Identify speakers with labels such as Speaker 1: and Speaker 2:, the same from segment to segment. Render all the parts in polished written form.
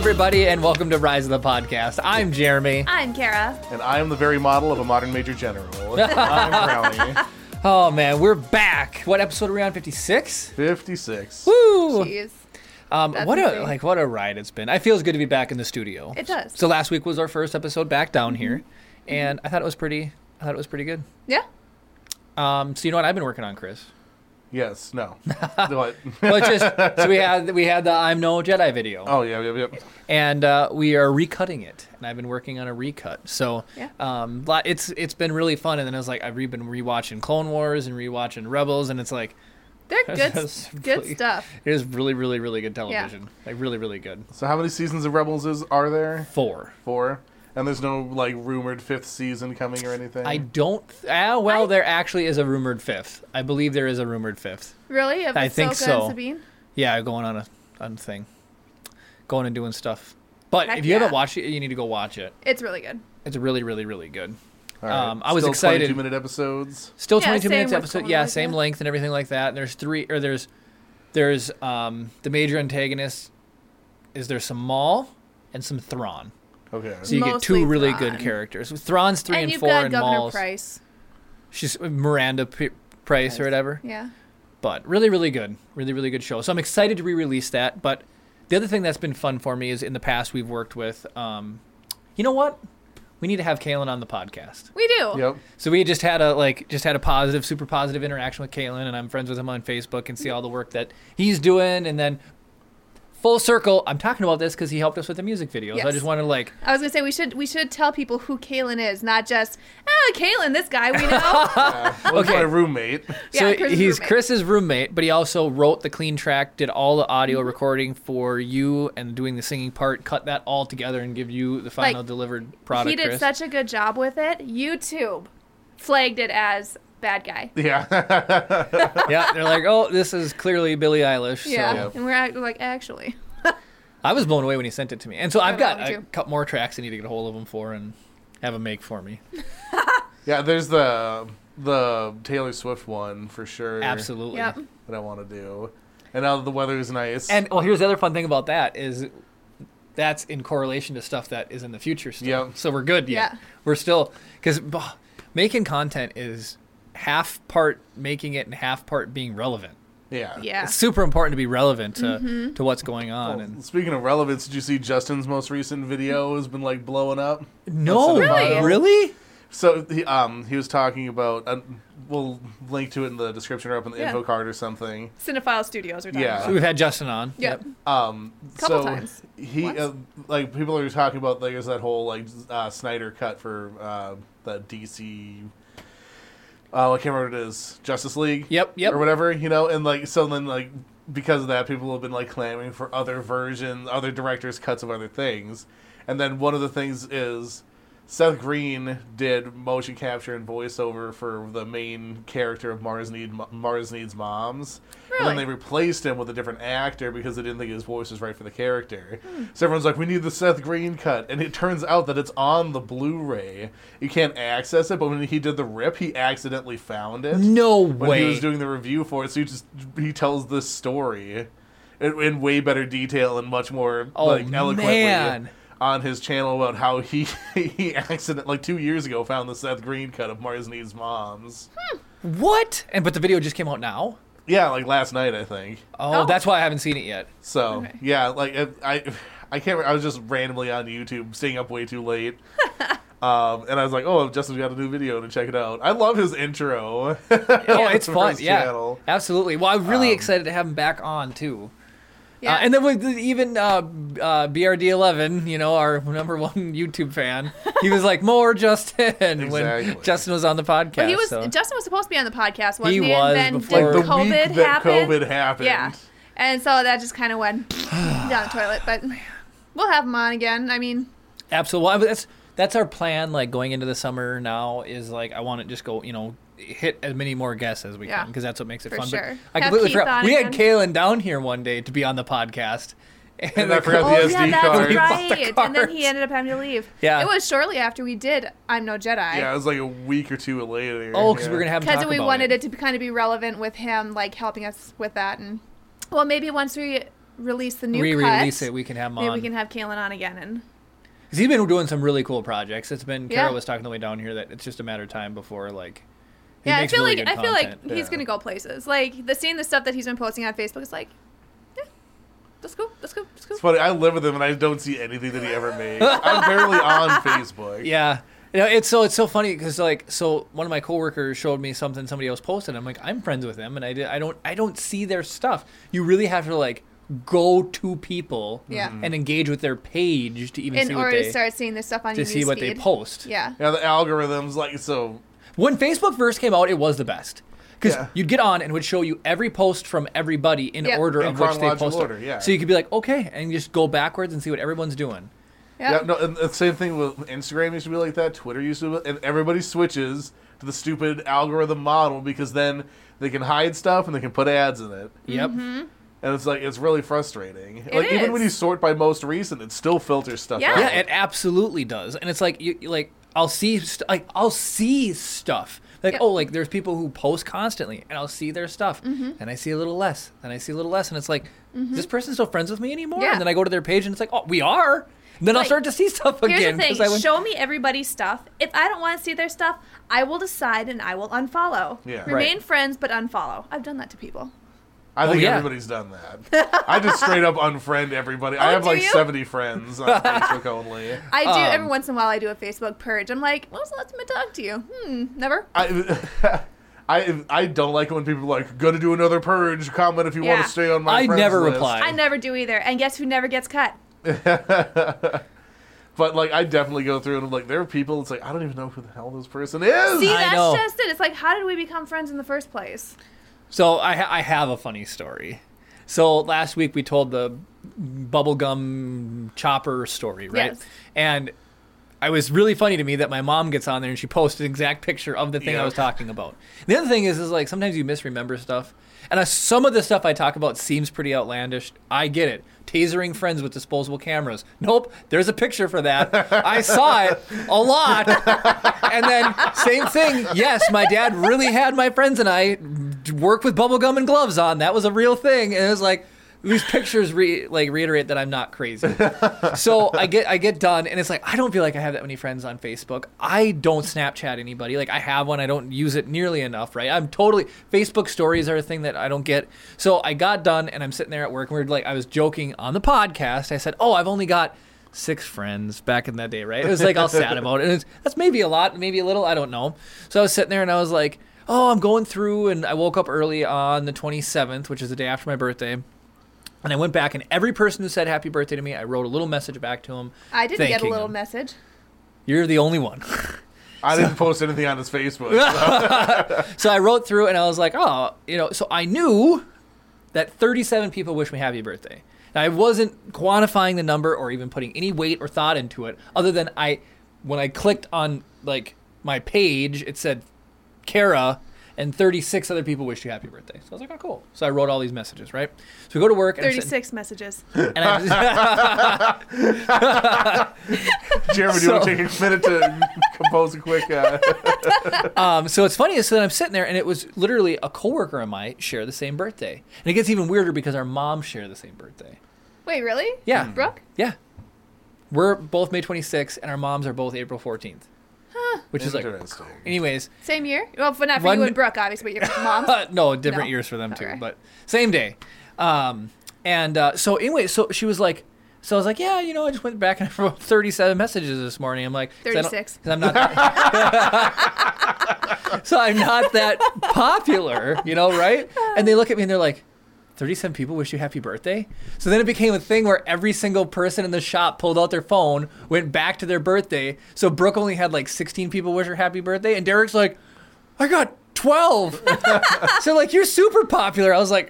Speaker 1: everybody, and welcome to Rise of the Podcast. I'm Jeremy.
Speaker 2: I'm Kara.
Speaker 3: And I am the very model of a modern Major General. I'm Brownie.
Speaker 1: Oh, man, we're back. What episode are we on? 56?
Speaker 3: 56.
Speaker 1: Woo!
Speaker 2: Jeez.
Speaker 1: What a ride it's been. I feel it's good to be back in the studio.
Speaker 2: It does.
Speaker 1: So last week was our first episode back down here, and I thought it was pretty good.
Speaker 2: Yeah.
Speaker 1: So you know what I've been working on, Chris?
Speaker 3: Yes. No. What?
Speaker 1: So we had the I'm No Jedi video.
Speaker 3: Oh, yeah.
Speaker 1: And we are recutting it, and I've been working on a recut. So
Speaker 2: Yeah.
Speaker 1: it's been really fun. And then I was like, I've been rewatching Clone Wars and rewatching Rebels, and it's like
Speaker 2: They're good
Speaker 1: really-
Speaker 2: stuff.
Speaker 1: it is really, really, really good television. Like really, really good.
Speaker 3: So how many seasons of Rebels are there?
Speaker 1: 4.
Speaker 3: 4? And there's no, rumored 5th season coming or anything?
Speaker 1: I don't. There actually is a rumored 5th. I believe there is a rumored 5th.
Speaker 2: Really? Of
Speaker 1: I think
Speaker 2: Ahsoka
Speaker 1: so.
Speaker 2: and Sabine?
Speaker 1: Yeah, going on a thing, going and doing stuff. But
Speaker 2: Heck
Speaker 1: if you haven't
Speaker 2: yeah.
Speaker 1: watched it, you need to go watch it.
Speaker 2: It's really good.
Speaker 1: It's really, really, really good.
Speaker 3: All right.
Speaker 1: I was
Speaker 3: Still
Speaker 1: excited.
Speaker 3: 22-minute episodes?
Speaker 1: Still
Speaker 2: Yeah,
Speaker 1: 22
Speaker 2: same
Speaker 1: minutes
Speaker 2: with
Speaker 1: episode.
Speaker 2: Clone
Speaker 1: Yeah,
Speaker 2: Wars,
Speaker 1: same
Speaker 2: yeah.
Speaker 1: length and everything like that. And there's the major antagonist. There's some Maul and some Thrawn.
Speaker 3: Okay.
Speaker 1: So you get
Speaker 2: Mostly
Speaker 1: 2 really
Speaker 2: Thrawn.
Speaker 1: good characters. Thrawn's 3 and
Speaker 2: you've
Speaker 1: 4
Speaker 2: got
Speaker 1: and
Speaker 2: Governor
Speaker 1: Maul's.
Speaker 2: Price.
Speaker 1: She's Miranda Price or whatever.
Speaker 2: Yeah.
Speaker 1: But really, really good. Really, really good show. So I'm excited to re-release that. But the other thing that's been fun for me is in the past we've worked with, you know what? We need to have Kalen on the podcast.
Speaker 2: We do.
Speaker 3: Yep.
Speaker 1: So we just had a positive, super positive interaction with Kalen, and I'm friends with him on Facebook and see all the work that he's doing. And then full circle, I'm talking about this because he helped us with the music videos.
Speaker 2: Yes.
Speaker 1: I just wanted to
Speaker 2: I was gonna say we should tell people who Kaylin is, not just Kaylin, this guy we know.
Speaker 3: Well, he's
Speaker 1: Okay.
Speaker 3: my roommate.
Speaker 2: Yeah,
Speaker 1: so
Speaker 2: Chris's
Speaker 1: he's
Speaker 2: roommate.
Speaker 1: Chris's roommate, but he also wrote the clean track, did all the audio recording for you, and doing the singing part, cut that all together and give you the final delivered product.
Speaker 2: He did
Speaker 1: Chris.
Speaker 2: such a good job with it. YouTube flagged it as bad guy.
Speaker 3: Yeah.
Speaker 1: Yeah, they're like, oh, this is clearly Billie Eilish.
Speaker 2: Yeah.
Speaker 1: So
Speaker 2: And we're like, actually.
Speaker 1: I was blown away when he sent it to me, and so I've got
Speaker 2: me
Speaker 1: a
Speaker 2: too.
Speaker 1: couple more tracks I need to get a hold of him for and have him make for me.
Speaker 3: Yeah, there's the Taylor Swift one for sure.
Speaker 1: Absolutely.
Speaker 2: Yep.
Speaker 3: That I want to do. And now that the weather is nice.
Speaker 1: And here's the other fun thing about that is that's in correlation to stuff that is in the future still.
Speaker 3: Yep.
Speaker 1: So we're good yet.
Speaker 2: Yeah.
Speaker 1: We're still, because making content is half part making it and half part being relevant.
Speaker 3: yeah.
Speaker 2: Yeah.
Speaker 1: It's super important to be relevant to what's going on.
Speaker 3: Well,
Speaker 1: And
Speaker 3: speaking of relevance, did you see Justin's most recent video has been blowing up?
Speaker 1: no,
Speaker 3: Really?
Speaker 1: really?
Speaker 3: So he was talking about. We'll link to it in the description or up in the
Speaker 2: Yeah.
Speaker 3: info card or something.
Speaker 2: Cinephile Studios are talking
Speaker 3: Yeah.
Speaker 1: So
Speaker 2: about.
Speaker 1: we've had Justin on.
Speaker 2: Yep.
Speaker 3: Couple
Speaker 2: Couple times.
Speaker 3: He
Speaker 2: Once.
Speaker 3: people are talking about there's that whole Snyder cut for the DC. I can't remember what it is. Justice League.
Speaker 1: Yep.
Speaker 3: Or whatever, and so then because of that, people have been clamoring for other versions, other directors' cuts of other things, and then one of the things is Seth Green did motion capture and voiceover for the main character of Mars Needs Moms. And then
Speaker 2: Really?
Speaker 3: they replaced him with a different actor because they didn't think his voice was right for the character. So everyone's like, we need the Seth Green cut. And it turns out that it's on the Blu-ray. You can't access it, but when he did the rip, he accidentally found it.
Speaker 1: No
Speaker 3: When
Speaker 1: way.
Speaker 3: he was doing the review for it, so he tells this story in way better detail and much more eloquently
Speaker 1: man.
Speaker 3: on his channel about how he accidentally 2 years ago found the Seth Green cut of Mars Needs Moms.
Speaker 1: What? But the video just came out now?
Speaker 3: Yeah, last night I think.
Speaker 1: Oh, that's why I haven't seen it yet.
Speaker 3: So
Speaker 2: Okay.
Speaker 3: yeah, I can't. I was just randomly on YouTube, staying up way too late. And I was like, "Oh, Justin's got a new video to check it out." I love his intro.
Speaker 1: Oh, it's
Speaker 3: for
Speaker 1: fun.
Speaker 3: his
Speaker 1: Yeah,
Speaker 3: channel.
Speaker 1: absolutely. Well, I'm really excited to have him back on too.
Speaker 2: Yeah.
Speaker 1: And then with even BRD11, our number one YouTube fan, he was like, "More Justin,"
Speaker 3: Exactly.
Speaker 1: when Justin was on the podcast.
Speaker 2: But
Speaker 1: so.
Speaker 2: Justin was supposed to be on the podcast, wasn't
Speaker 1: He
Speaker 2: he?
Speaker 1: was
Speaker 2: And then
Speaker 1: before-
Speaker 2: did
Speaker 3: the
Speaker 2: COVID
Speaker 3: week that
Speaker 2: happen?
Speaker 3: COVID happened.
Speaker 2: Yeah. And so that just kind of went down the toilet. But we'll have him on again. I mean,
Speaker 1: Absolutely. Well, that's our plan. Going into the summer now is I want to just go, hit as many more guests as we
Speaker 2: Yeah.
Speaker 1: can because that's what makes it
Speaker 2: For
Speaker 1: fun.
Speaker 2: sure.
Speaker 1: But I
Speaker 2: Have
Speaker 1: completely
Speaker 2: Keith
Speaker 1: forgot.
Speaker 2: on
Speaker 1: We had
Speaker 2: again.
Speaker 1: Kaylin down here one day to be on the podcast.
Speaker 3: And I forgot the
Speaker 2: oh
Speaker 3: SD
Speaker 2: yeah, that's
Speaker 3: card.
Speaker 2: right. And then he
Speaker 1: cards.
Speaker 2: ended up having to leave.
Speaker 1: Yeah.
Speaker 2: It was shortly after we did I'm No Jedi.
Speaker 3: Yeah, it was a week or two later.
Speaker 1: Oh, because
Speaker 3: yeah.
Speaker 1: we're going to have him
Speaker 2: Because
Speaker 1: talk
Speaker 2: we
Speaker 1: about
Speaker 2: wanted
Speaker 1: it.
Speaker 2: it to kind of be relevant with him, helping us with that. And well, maybe once we release the new
Speaker 1: re-release
Speaker 2: cut,
Speaker 1: it, we can have him
Speaker 2: maybe
Speaker 1: on.
Speaker 2: we can have Kalen on again. And
Speaker 1: Because he's been doing some really cool projects. It's been
Speaker 2: Yeah.
Speaker 1: Kara was talking the way down here that it's just a matter of time before like. He
Speaker 2: yeah,
Speaker 1: makes
Speaker 2: I feel
Speaker 1: really
Speaker 2: like
Speaker 1: good
Speaker 2: I feel like
Speaker 1: content.
Speaker 2: he's
Speaker 3: Yeah.
Speaker 2: gonna go places. Like seeing the stuff that he's been posting on Facebook is like, yeah, that's cool. That's cool. That's cool.
Speaker 3: It's funny. I live with him, and I don't see anything that he ever makes. I'm barely on Facebook.
Speaker 1: Yeah. You know, it's so funny because so one of my coworkers showed me something somebody else posted. I'm like, I'm friends with them, and I don't see their stuff. You really have to like go to people
Speaker 2: Yeah.
Speaker 1: and engage with their page to even
Speaker 2: In
Speaker 1: see what
Speaker 2: order
Speaker 1: they
Speaker 2: to start seeing this stuff on
Speaker 1: to
Speaker 2: your
Speaker 1: see what they
Speaker 2: newsfeed.
Speaker 1: post.
Speaker 2: Yeah.
Speaker 3: Yeah, the algorithms like so.
Speaker 1: When Facebook first came out, it was the best. Because
Speaker 3: Yeah.
Speaker 1: you'd get on and it would show you every post from everybody in
Speaker 2: Yep.
Speaker 1: order
Speaker 3: In
Speaker 1: of which they
Speaker 3: chronological
Speaker 1: posted.
Speaker 3: order, yeah.
Speaker 1: So you could be like, okay, and you just go backwards and see what everyone's doing.
Speaker 2: Yeah.
Speaker 3: Yeah, no, and the same thing with Instagram used to be like that. Twitter used to be, and everybody switches to the stupid algorithm model because then they can hide stuff and they can put ads in it.
Speaker 1: Yep.
Speaker 2: Mm-hmm.
Speaker 3: And it's like it's really frustrating. Like even when
Speaker 2: is.
Speaker 3: you sort by most recent, it still filters stuff
Speaker 2: Yeah.
Speaker 3: out.
Speaker 1: Yeah, it absolutely does. And it's like I'll see stuff. Like,
Speaker 2: Yep.
Speaker 1: oh, like there's people who post constantly and I'll see their stuff. And I see a little less. And I see a little less. And it's like, is this person still friends with me anymore?
Speaker 2: Yeah.
Speaker 1: And then I go to their page and it's like, oh, we are. And then I'll
Speaker 2: Like,
Speaker 1: start to see stuff
Speaker 2: Here's
Speaker 1: again.
Speaker 2: the thing:
Speaker 1: 'cause I went-
Speaker 2: show me everybody's stuff. If I don't want to see their stuff, I will decide and I will unfollow.
Speaker 3: Yeah.
Speaker 2: Remain
Speaker 1: Right.
Speaker 2: friends, but unfollow. I've done that to people.
Speaker 3: I think
Speaker 1: yeah.
Speaker 3: everybody's done that. I just straight up unfriend everybody. I have
Speaker 2: do
Speaker 3: like
Speaker 2: you?
Speaker 3: 70 friends on Facebook only.
Speaker 2: I do every once in a while. I do a Facebook purge. I'm like, when was the last time I talked to you? Never.
Speaker 3: I don't like it when people are like, gonna do another purge, comment if you want
Speaker 2: Yeah.
Speaker 3: to stay on my
Speaker 1: I
Speaker 3: friends
Speaker 1: never
Speaker 3: list.
Speaker 1: reply.
Speaker 2: I never do either. And guess who never gets cut?
Speaker 3: But like I definitely go through and I'm like, there are people, it's like, I don't even know who the hell this person is.
Speaker 2: See,
Speaker 1: I
Speaker 2: that's
Speaker 1: know.
Speaker 2: just it. It's like, how did we become friends in the first place?
Speaker 1: So I have a funny story. So last week we told the bubblegum chopper story, right?
Speaker 2: Yes.
Speaker 1: And it was really funny to me that my mom gets on there and she posted an exact picture of the thing I
Speaker 3: Yeah.
Speaker 1: was talking about. The other thing is like sometimes you misremember stuff. And some of the stuff I talk about seems pretty outlandish. I get it. Tasering friends with disposable cameras. Nope, there's a picture for that. I saw it a lot. And then same thing. Yes, my dad really had my friends and I work with bubblegum and gloves on. That was a real thing. And it was like, these pictures reiterate that I'm not crazy. So I get done, and it's like, I don't feel like I have that many friends on Facebook. I don't Snapchat anybody. Like, I have one. I don't use it nearly enough, right? Facebook stories are a thing that I don't get. So I got done, and I'm sitting there at work, and I was joking on the podcast. I said, oh, I've only got 6 friends back in that day, right? It was like all sad about it. And that's maybe a lot, maybe a little, I don't know. So I was sitting there, and I was like, oh, I'm going through, and I woke up early on the 27th, which is the day after my birthday. And I went back, and every person who said happy birthday to me, I wrote a little message back to them.
Speaker 2: I didn't get a
Speaker 1: thanking
Speaker 2: little
Speaker 1: them.
Speaker 2: message.
Speaker 1: You're the only one.
Speaker 3: I didn't post anything on his Facebook. So.
Speaker 1: So I wrote through, and I was like, oh, so I knew that 37 people wish me happy birthday. Now, I wasn't quantifying the number or even putting any weight or thought into it, other than when I clicked on, my page, it said Kara, and 36 other people wished you happy birthday. So I was like, oh, cool. So I wrote all these messages, right? So we go to work. And
Speaker 2: 36 messages.
Speaker 1: And I
Speaker 3: Jeremy, do you want to take a minute to compose a quick...
Speaker 1: So it's funny, so then I'm sitting there, and it was literally a coworker of mine share the same birthday. And it gets even weirder because our moms share the same birthday.
Speaker 2: Wait, really?
Speaker 1: Yeah.
Speaker 2: Brooke?
Speaker 1: Yeah. We're both May 26th, and our moms are both April 14th. Which is like...
Speaker 3: Interesting.
Speaker 1: Anyways.
Speaker 2: Same year? Well, but not for
Speaker 1: One-
Speaker 2: you and Brooke, obviously, but your mom.
Speaker 1: No, different
Speaker 2: No.
Speaker 1: years for them, too.
Speaker 2: Okay.
Speaker 1: But same day. So anyway, so she was like... So I was like, yeah, I just went back and I wrote 37 messages this morning. I'm like...
Speaker 2: 36.
Speaker 1: Because I'm not... So I'm not that popular, right? And they look at me and they're like, 37 people wish you happy birthday? So then it became a thing where every single person in the shop pulled out their phone, went back to their birthday. So Brooke only had 16 people wish her happy birthday. And Derek's like, I got 12. So you're super popular. I was like,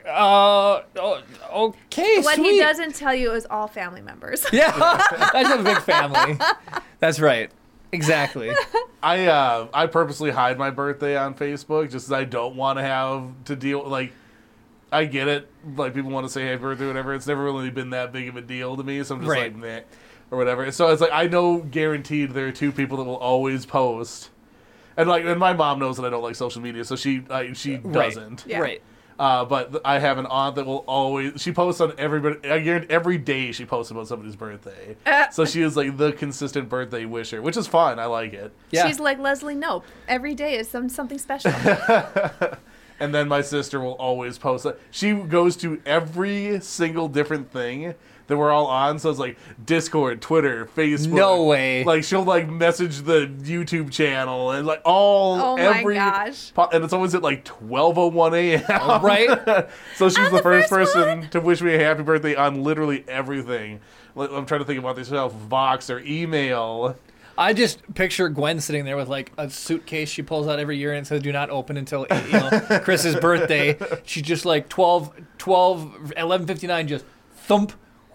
Speaker 1: okay,
Speaker 2: What
Speaker 1: sweet.
Speaker 2: he doesn't tell you is all family members.
Speaker 1: Yeah, I just have a big family. That's right. Exactly.
Speaker 3: I purposely hide my birthday on Facebook just 'cause I don't want to have to deal... I get it. People want to say happy birthday or whatever. It's never really been that big of a deal to me, so I'm just
Speaker 1: Right.
Speaker 3: meh, or whatever. So it's I know guaranteed there are 2 people that will always post. And and my mom knows that I don't like social media, so she
Speaker 1: Right.
Speaker 3: doesn't.
Speaker 2: Yeah.
Speaker 1: Right.
Speaker 3: But I have an aunt that will always, she posts on everybody, I guarantee every day she posts about somebody's birthday. So she is like the consistent birthday wisher, which is fun. I like it.
Speaker 1: Yeah.
Speaker 2: She's like Leslie Knope. Every day is something special.
Speaker 3: And then my sister will always post. She goes to every single different thing that we're all on. So it's like Discord, Twitter, Facebook.
Speaker 1: No way.
Speaker 3: Like she'll like message the YouTube channel and like all
Speaker 2: Oh my
Speaker 3: every
Speaker 2: gosh.
Speaker 3: and it's always at like 12:01 a.m.
Speaker 1: Right?
Speaker 3: So she's
Speaker 2: I'm
Speaker 3: the
Speaker 2: the
Speaker 3: first
Speaker 2: first
Speaker 3: person to wish me a happy birthday on literally everything. Like, I'm trying to think about this myself. Vox or email.
Speaker 1: I just picture Gwen sitting there with like a suitcase she pulls out every year and says, "Do not open until Chris's birthday." She's just like 11:59, just thump.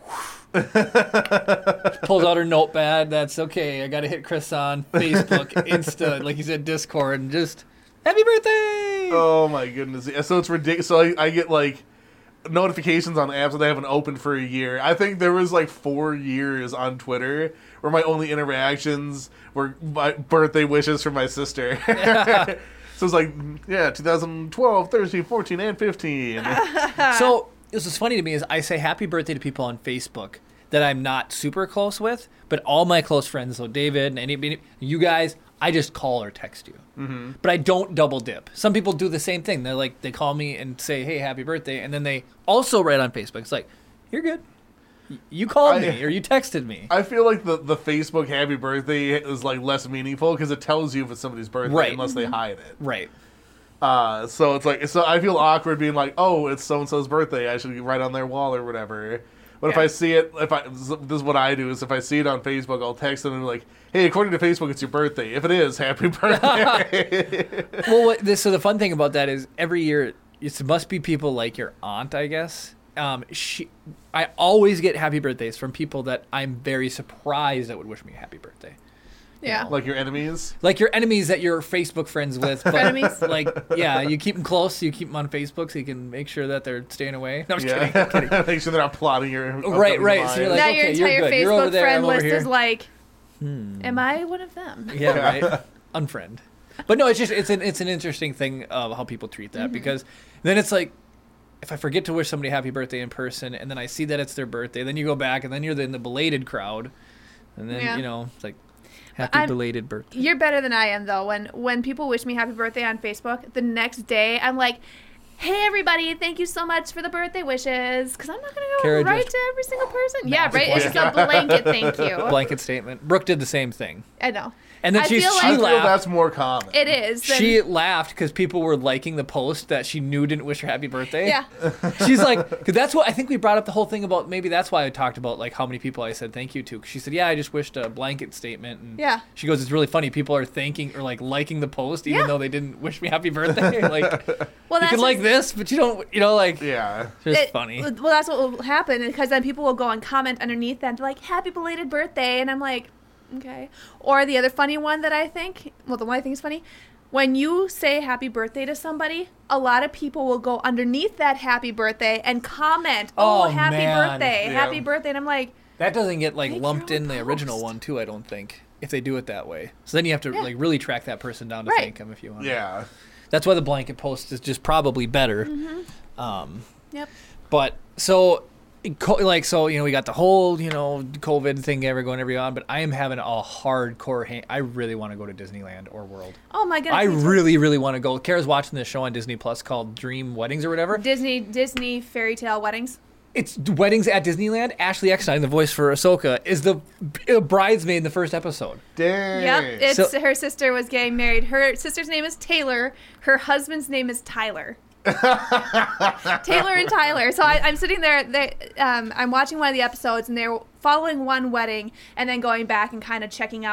Speaker 1: Pulls out her notepad. That's okay. I got to hit Chris on Facebook, Insta, like you said, Discord, and just happy birthday.
Speaker 3: Oh my goodness! Yeah, so it's ridiculous. So I get like notifications on apps that they haven't opened for a year. I think there was like 4 years on Twitter where my only interactions were my birthday wishes from my sister.
Speaker 1: Yeah.
Speaker 3: So it's like, yeah, 2012, 13, 14, and 15.
Speaker 1: So this is funny to me is I say happy birthday to people on Facebook that I'm not super close with, but all my close friends, so David and anybody, you guys, I just call or text you. Mm-hmm. But I don't double dip. Some people do the same thing. They're like, they call me and say, "Hey, happy birthday," and then they also write on Facebook. It's like, you're good. You called me or you texted me.
Speaker 3: I feel like the Facebook happy birthday is like less meaningful because it tells you if it's somebody's birthday
Speaker 1: Right.
Speaker 3: unless they hide it.
Speaker 1: Right.
Speaker 3: So it's like, so I feel awkward being like, oh, it's so and so's birthday. I should write on their wall or whatever. But if
Speaker 2: Yeah.
Speaker 3: I see it, this is what I do is if I see it on Facebook, I'll text them and be like, hey, according to Facebook, it's your birthday. If it is, happy birthday.
Speaker 1: Well, so the fun thing about that is every year it must be people like your aunt, I guess. I always get happy birthdays from people that I'm very surprised that would wish me a happy birthday.
Speaker 2: Yeah.
Speaker 3: Like your enemies.
Speaker 1: Like your enemies that you're Facebook friends with, but
Speaker 2: Frenemies?
Speaker 1: like, yeah, you keep them close. You keep them on Facebook so you can make sure that they're staying away. No, I'm just
Speaker 3: Yeah.
Speaker 1: kidding. I'm kidding.
Speaker 3: Make sure they're not plotting your
Speaker 1: Right.
Speaker 3: upcoming
Speaker 1: So you're
Speaker 3: lives.
Speaker 1: like,
Speaker 2: now
Speaker 1: okay,
Speaker 2: your
Speaker 1: you're
Speaker 2: entire
Speaker 1: good. You're over
Speaker 2: Facebook
Speaker 1: there,
Speaker 2: friend
Speaker 1: I'm over
Speaker 2: list
Speaker 1: here.
Speaker 2: is like, am I one of them?
Speaker 1: Yeah, right. Unfriend. But no, it's just it's an interesting thing of how people treat that because then it's like if I forget to wish somebody happy birthday in person and then I see that it's their birthday, then you go back and then you're in the belated crowd, and then
Speaker 2: Yeah.
Speaker 1: it's like happy belated birthday.
Speaker 2: You're better than I am, though. When people wish me happy birthday on Facebook, the next day I'm like, hey, everybody, thank you so much for the birthday wishes. Because I'm not going to go
Speaker 1: Kara
Speaker 2: right
Speaker 1: just-
Speaker 2: to every single person. Yeah,
Speaker 1: Magic
Speaker 2: right? It's just a blanket thank you.
Speaker 1: Blanket statement. Brooke did the same thing,
Speaker 2: I know.
Speaker 1: and then
Speaker 2: I
Speaker 1: she
Speaker 2: feel
Speaker 3: I feel
Speaker 1: laughed.
Speaker 3: that's more common.
Speaker 2: It is. Then-
Speaker 1: She laughed because people were liking the post that she knew didn't wish her happy birthday.
Speaker 2: yeah.
Speaker 1: She's like, because that's what I think we brought up the whole thing about. Maybe that's why I talked about like how many people I said thank you to. 'Cause she said, yeah, I just wished a blanket statement. And
Speaker 2: Yeah.
Speaker 1: she goes, it's really funny. People are thanking or like liking the post even
Speaker 2: Yeah.
Speaker 1: though they didn't wish me happy birthday. Like,
Speaker 2: Well,
Speaker 1: you can like this, but you don't. Like,
Speaker 3: Yeah.
Speaker 1: it's just funny.
Speaker 2: Well, that's what will happen because then people will go and comment underneath that and be like, happy belated birthday. And I'm like, okay. Or the other funny one that I think, well, the one I think is funny, when you say happy birthday to somebody, a lot of people will go underneath that happy birthday and comment,
Speaker 1: Oh,
Speaker 2: happy
Speaker 1: man.
Speaker 2: birthday,
Speaker 3: Yeah.
Speaker 2: happy birthday. And I'm like,
Speaker 1: That doesn't get like
Speaker 2: Make
Speaker 1: lumped
Speaker 2: your
Speaker 1: in
Speaker 2: own
Speaker 1: the original
Speaker 2: post.
Speaker 1: one too. I don't think if they do it that way. So then you have to
Speaker 2: Yeah.
Speaker 1: like really track that person down to
Speaker 2: Right.
Speaker 1: thank them if you want.
Speaker 3: Yeah.
Speaker 1: That's why the blanket post is just probably better.
Speaker 2: yep.
Speaker 1: But so, we got the whole, COVID thing ever going every on, but I am having a hardcore I really want to go to Disneyland or World.
Speaker 2: Oh my goodness.
Speaker 1: I
Speaker 2: me too.
Speaker 1: really, really want to go. Kara's watching this show on Disney Plus called Dream Weddings or whatever.
Speaker 2: Disney fairy tale weddings.
Speaker 1: It's Weddings at Disneyland. Ashley Eckstein, the voice for Ahsoka, is the bridesmaid in the first episode.
Speaker 3: Dang.
Speaker 2: Yep. It's
Speaker 1: So-
Speaker 2: her sister was getting married. Her sister's name is Taylor. Her husband's name is Tyler. Taylor and Tyler. So I'm sitting there. I'm watching one of the episodes, and they're following one wedding, and then going back and kind of checking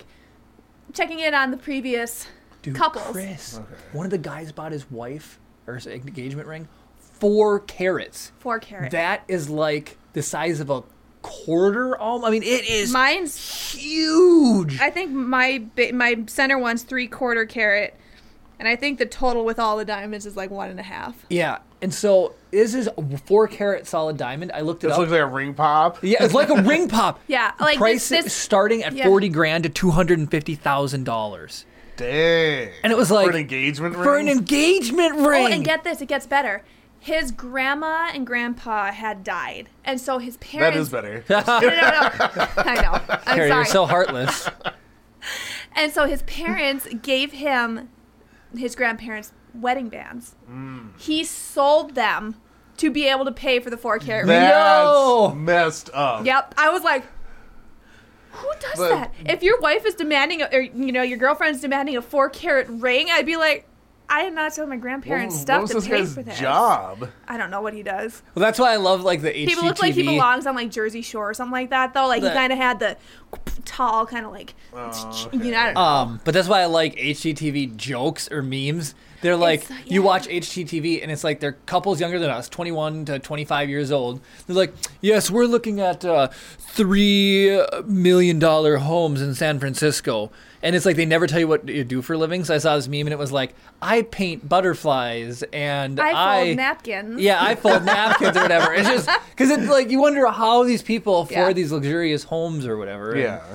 Speaker 2: in on the previous
Speaker 1: Dude,
Speaker 2: couples.
Speaker 1: Chris, one of the guys bought his wife or his engagement ring 4 carats.
Speaker 2: 4 carat.
Speaker 1: That is like the size of a quarter. I mean, it is
Speaker 2: Mine's.
Speaker 1: huge.
Speaker 2: I think my center one's 3/4 carat, and I think the total with all the diamonds is like 1.5.
Speaker 1: Yeah, and so this is a 4 carat solid diamond. I looked it
Speaker 3: This
Speaker 1: up.
Speaker 3: looks like a ring pop.
Speaker 1: Yeah, it's like a ring pop.
Speaker 2: Yeah, like
Speaker 1: Price
Speaker 2: this
Speaker 1: starting at
Speaker 2: yeah.
Speaker 1: $40,000 to $250,000,
Speaker 3: Dang.
Speaker 1: and it was like
Speaker 3: for an engagement ring.
Speaker 1: for an engagement ring.
Speaker 2: Oh, and get this, it gets better. his grandma and grandpa had died, and so his parents.
Speaker 3: That is better.
Speaker 2: No. I know. I'm
Speaker 1: Carrie,
Speaker 2: sorry.
Speaker 1: you're so heartless.
Speaker 2: And so his parents gave him his grandparents' wedding bands. He sold them to be able to pay for the 4-carat ring.
Speaker 3: That's
Speaker 1: No!
Speaker 3: messed up.
Speaker 2: Yep. I was like, who does
Speaker 3: But-
Speaker 2: that? If your wife is demanding, or your girlfriend's demanding a 4-carat ring, I'd be like, I am not selling my grandparents'
Speaker 3: What
Speaker 2: stuff
Speaker 3: was
Speaker 2: to
Speaker 3: this
Speaker 2: pay
Speaker 3: guy's
Speaker 2: for this.
Speaker 3: job?
Speaker 2: I don't know what he does.
Speaker 1: Well, that's why I love like the HGTV.
Speaker 2: He looks like he belongs on like Jersey Shore or something like that, though. Like he
Speaker 1: That-
Speaker 2: kind of had the tall, kind of like,
Speaker 3: Oh,
Speaker 2: you know.
Speaker 3: okay.
Speaker 2: I don't know.
Speaker 1: But that's why I like HGTV jokes or memes. They're like,
Speaker 2: It's,
Speaker 1: you
Speaker 2: yeah.
Speaker 1: watch HGTV and it's like they're couples younger than us, 21 to 25 years old. They're like, yes, we're looking at $3 million homes in San Francisco. And it's like they never tell you what you do for a living. So I saw this meme and it was like, I paint butterflies and
Speaker 2: I fold napkins.
Speaker 1: Yeah, I fold napkins or whatever. It's just because it's like you wonder how these people afford
Speaker 2: Yeah.
Speaker 1: these luxurious homes or whatever. And,
Speaker 3: Yeah.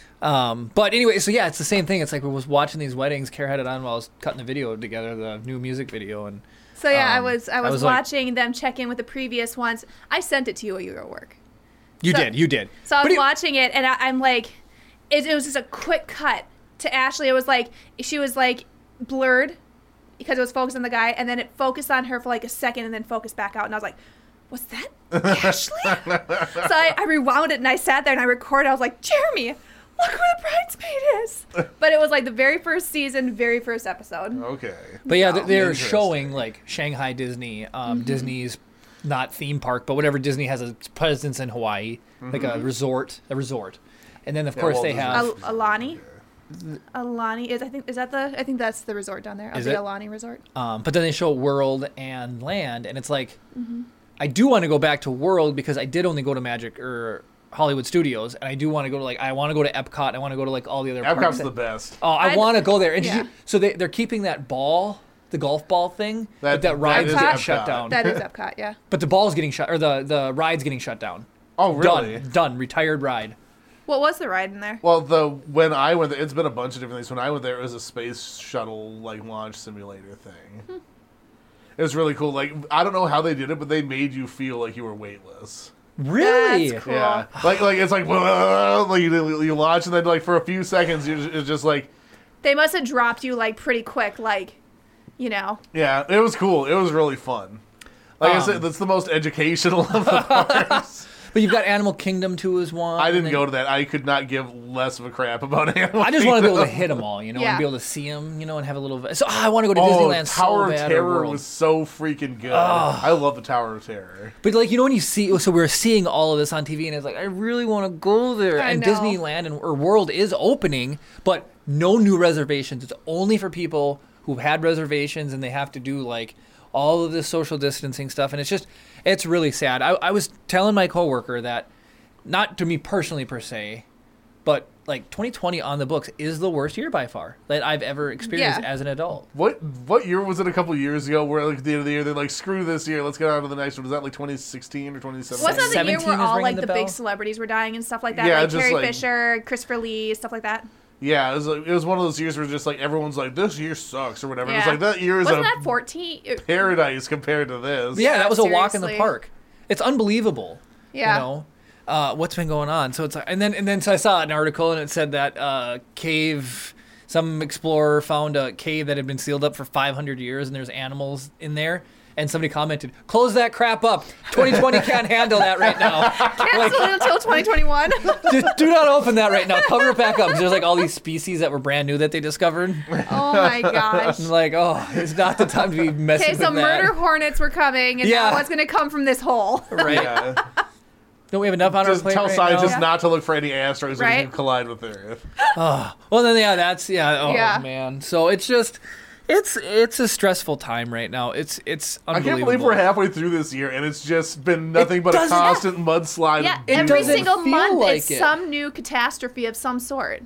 Speaker 1: but anyway, so yeah, it's the same thing. It's like we was watching these weddings. Kara had it on while I was cutting the video together, the new music video, and
Speaker 2: So yeah, I
Speaker 1: Um,
Speaker 2: was
Speaker 1: I was like-
Speaker 2: watching them check in with the previous ones. I sent it to you while you were at work.
Speaker 1: you
Speaker 2: So-
Speaker 1: did.
Speaker 2: So I
Speaker 1: But
Speaker 2: was
Speaker 1: it-
Speaker 2: watching it, and I'm like, it was just a quick cut to Ashley. It was like she was like blurred because it was focused on the guy, and then it focused on her for like a second, and then focused back out, and I was like, was that Ashley? So I rewound it, and I sat there and I recorded. I was like, Jeremy, look who the bridesmaid is. But it was like the very first season, very first episode.
Speaker 3: Okay.
Speaker 1: But yeah,
Speaker 2: No.
Speaker 1: they're
Speaker 3: Interesting.
Speaker 1: showing like Shanghai Disney, Disney's not theme park, but whatever Disney has a presence in Hawaii, like a resort, and then of
Speaker 3: Yeah,
Speaker 1: course
Speaker 3: Walt
Speaker 1: they
Speaker 3: Disney.
Speaker 1: have.
Speaker 2: Alani. Alani is I think that's the resort down there.
Speaker 1: Is
Speaker 2: the
Speaker 1: it?
Speaker 2: Alani Resort.
Speaker 1: But then they show World and Land, and it's like,
Speaker 2: Mm-hmm.
Speaker 1: I do want to go back to World because I did only go to Magic or Hollywood Studios, and I do want to go to I want to go to Epcot. I want to go to like all the other parks.
Speaker 3: Epcot's the best.
Speaker 1: Oh, I
Speaker 2: I'd-
Speaker 1: want to go there. And did
Speaker 2: yeah.
Speaker 1: you, so they're keeping that ball, the golf ball thing,
Speaker 3: That-
Speaker 1: that ride's
Speaker 2: that is
Speaker 1: getting
Speaker 3: Epcot.
Speaker 1: shut down.
Speaker 2: That is Epcot, yeah.
Speaker 1: But the ball's getting shut, or the ride's getting shut down.
Speaker 3: Oh, really?
Speaker 1: Done. Retired ride.
Speaker 2: What was the ride in there?
Speaker 3: Well, when I went there, it's been a bunch of different things. When I went there, it was a space shuttle like launch simulator thing. It was really cool. Like I don't know how they did it, but they made you feel like you were weightless.
Speaker 1: Really?
Speaker 2: That's cool.
Speaker 3: Yeah, like it's like you launch and then like for a few seconds it's just like
Speaker 2: They must have dropped you like pretty quick, like, you know.
Speaker 3: yeah, it was cool. It was really fun. Like I said, that's the most educational of the parks.
Speaker 1: But you've got Animal Kingdom too as one.
Speaker 3: I didn't
Speaker 1: and
Speaker 3: go to that. I could not give less of a crap about Animal
Speaker 1: I just want to be able to
Speaker 3: Kingdom.
Speaker 1: hit them all, you know,
Speaker 2: Yeah.
Speaker 1: and be able to see them, you know, and have a little. So I want to go to
Speaker 3: Oh,
Speaker 1: Disneyland
Speaker 3: Tower
Speaker 1: so
Speaker 3: of
Speaker 1: bad. or
Speaker 3: Terror
Speaker 1: World.
Speaker 3: was so freaking good. I love the Tower of Terror.
Speaker 1: But like you know when you see, so we're seeing all of this on TV, and it's like I really want to go there.
Speaker 2: I
Speaker 1: And
Speaker 2: know.
Speaker 1: Disneyland or World is opening, but no new reservations. It's only for people who've had reservations, and they have to do like all of this social distancing stuff, and it's really sad. I was telling my coworker that, not to me personally per se, but like 2020 on the books is the worst year by far that I've ever experienced
Speaker 2: Yeah.
Speaker 1: as an adult.
Speaker 3: What year was it a couple years ago where like at the end of the year they're like screw this year, let's get on to the next one? Was that like 2016 or 2017?
Speaker 2: Wasn't that the year
Speaker 1: 17
Speaker 2: where
Speaker 1: is
Speaker 2: all
Speaker 1: ringing
Speaker 2: like
Speaker 1: the
Speaker 2: the
Speaker 1: bell?
Speaker 2: big celebrities were dying and stuff like that?
Speaker 3: Yeah,
Speaker 2: like
Speaker 3: just,
Speaker 2: Carrie
Speaker 3: like-
Speaker 2: Fisher, Christopher Lee, stuff like that.
Speaker 3: Yeah, it was one of those years where just like everyone's like this year sucks or whatever.
Speaker 2: Yeah.
Speaker 3: It's like that year is
Speaker 2: Wasn't
Speaker 3: a
Speaker 2: that 14?
Speaker 3: paradise compared to this.
Speaker 1: Yeah, that was a walk in the
Speaker 2: seriously.
Speaker 1: park. It's unbelievable.
Speaker 2: Yeah.
Speaker 1: You know, what's been going on? So it's like, and then so I saw an article and it said that cave. Some explorer found a cave that had been sealed up for 500 years, and there's animals in there. And somebody commented, "Close that crap up. 2020 can't handle that right now.
Speaker 2: Cancel it until 2021.
Speaker 1: Just do not open that right now. Cover it back up." 'Cause there's like all these species that were brand new that they discovered.
Speaker 2: Oh my gosh.
Speaker 1: I'm like, oh, it's not the time to be messing
Speaker 2: Okay,
Speaker 1: with
Speaker 2: so
Speaker 1: that.
Speaker 2: murder hornets were coming, and
Speaker 1: Yeah.
Speaker 2: now what's going to come from this hole?
Speaker 1: Right?
Speaker 3: Yeah.
Speaker 1: Don't we have enough on
Speaker 3: Just
Speaker 1: our plate
Speaker 3: tell
Speaker 1: right
Speaker 3: scientists
Speaker 1: now?
Speaker 3: not to look for any asteroids that
Speaker 2: Right?
Speaker 3: can collide with Earth.
Speaker 1: Well, then that's oh
Speaker 2: Yeah.
Speaker 1: man. So it's just it's a stressful time right now. It's
Speaker 3: I
Speaker 1: unbelievable.
Speaker 3: can't believe we're halfway through this year and it's just been nothing but a
Speaker 1: doesn't-
Speaker 3: constant mudslide.
Speaker 2: Yeah,
Speaker 1: It
Speaker 2: every
Speaker 1: doesn't
Speaker 2: single
Speaker 1: feel
Speaker 2: month
Speaker 1: like
Speaker 2: it's
Speaker 1: it.
Speaker 2: some new catastrophe of some sort.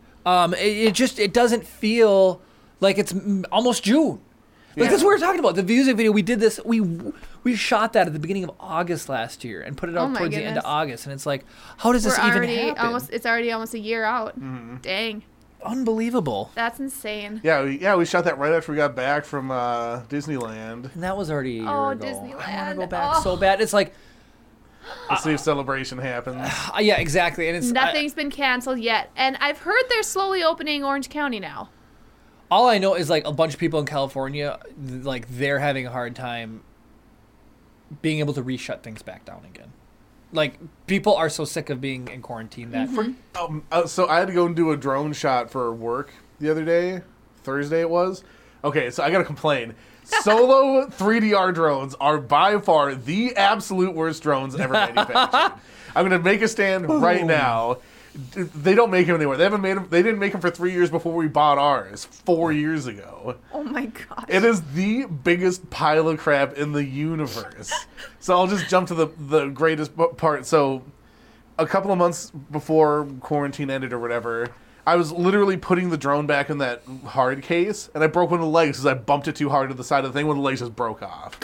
Speaker 1: It doesn't feel like it's almost June. Like
Speaker 3: Yeah.
Speaker 1: that's what we're talking about. The music video we did this. We shot that at the beginning of August last year and put it
Speaker 2: Oh
Speaker 1: out
Speaker 2: my
Speaker 1: towards the end of
Speaker 2: goodness.
Speaker 1: August. And it's like, how does this
Speaker 2: We're
Speaker 1: even
Speaker 2: already
Speaker 1: happen?
Speaker 2: it's already almost a year out.
Speaker 3: Mm-hmm.
Speaker 2: Dang.
Speaker 1: unbelievable.
Speaker 2: That's insane.
Speaker 3: Yeah, we shot that right after we got back from Disneyland.
Speaker 1: And that was already a year
Speaker 2: Oh,
Speaker 1: ago. I want
Speaker 2: Disneyland.
Speaker 1: to go back
Speaker 2: Oh.
Speaker 1: so bad. It's like,
Speaker 3: The sleeve celebration happens.
Speaker 1: yeah, exactly. And it's
Speaker 2: Nothing's been canceled yet. And I've heard they're slowly opening Orange County now.
Speaker 1: all I know is like a bunch of people in California, like they're having a hard time being able to reshut things back down again. Like people are so sick of being in quarantine that
Speaker 3: So I had to go and do a drone shot for work the other day. Thursday it was. Okay, so I gotta complain. Solo 3DR drones are by far the absolute worst drones ever manufactured. I'm gonna make a stand right now. They don't make them anymore. They haven't made them. They didn't make them for 3 years before we bought ours 4 years ago.
Speaker 2: Oh my gosh.
Speaker 3: It is the biggest pile of crap in the universe. So I'll just jump to the greatest part. So a couple of months before quarantine ended or whatever, I was literally putting the drone back in that hard case, and I broke one of the legs because I bumped it too hard to the side of the thing. One of the legs just broke off.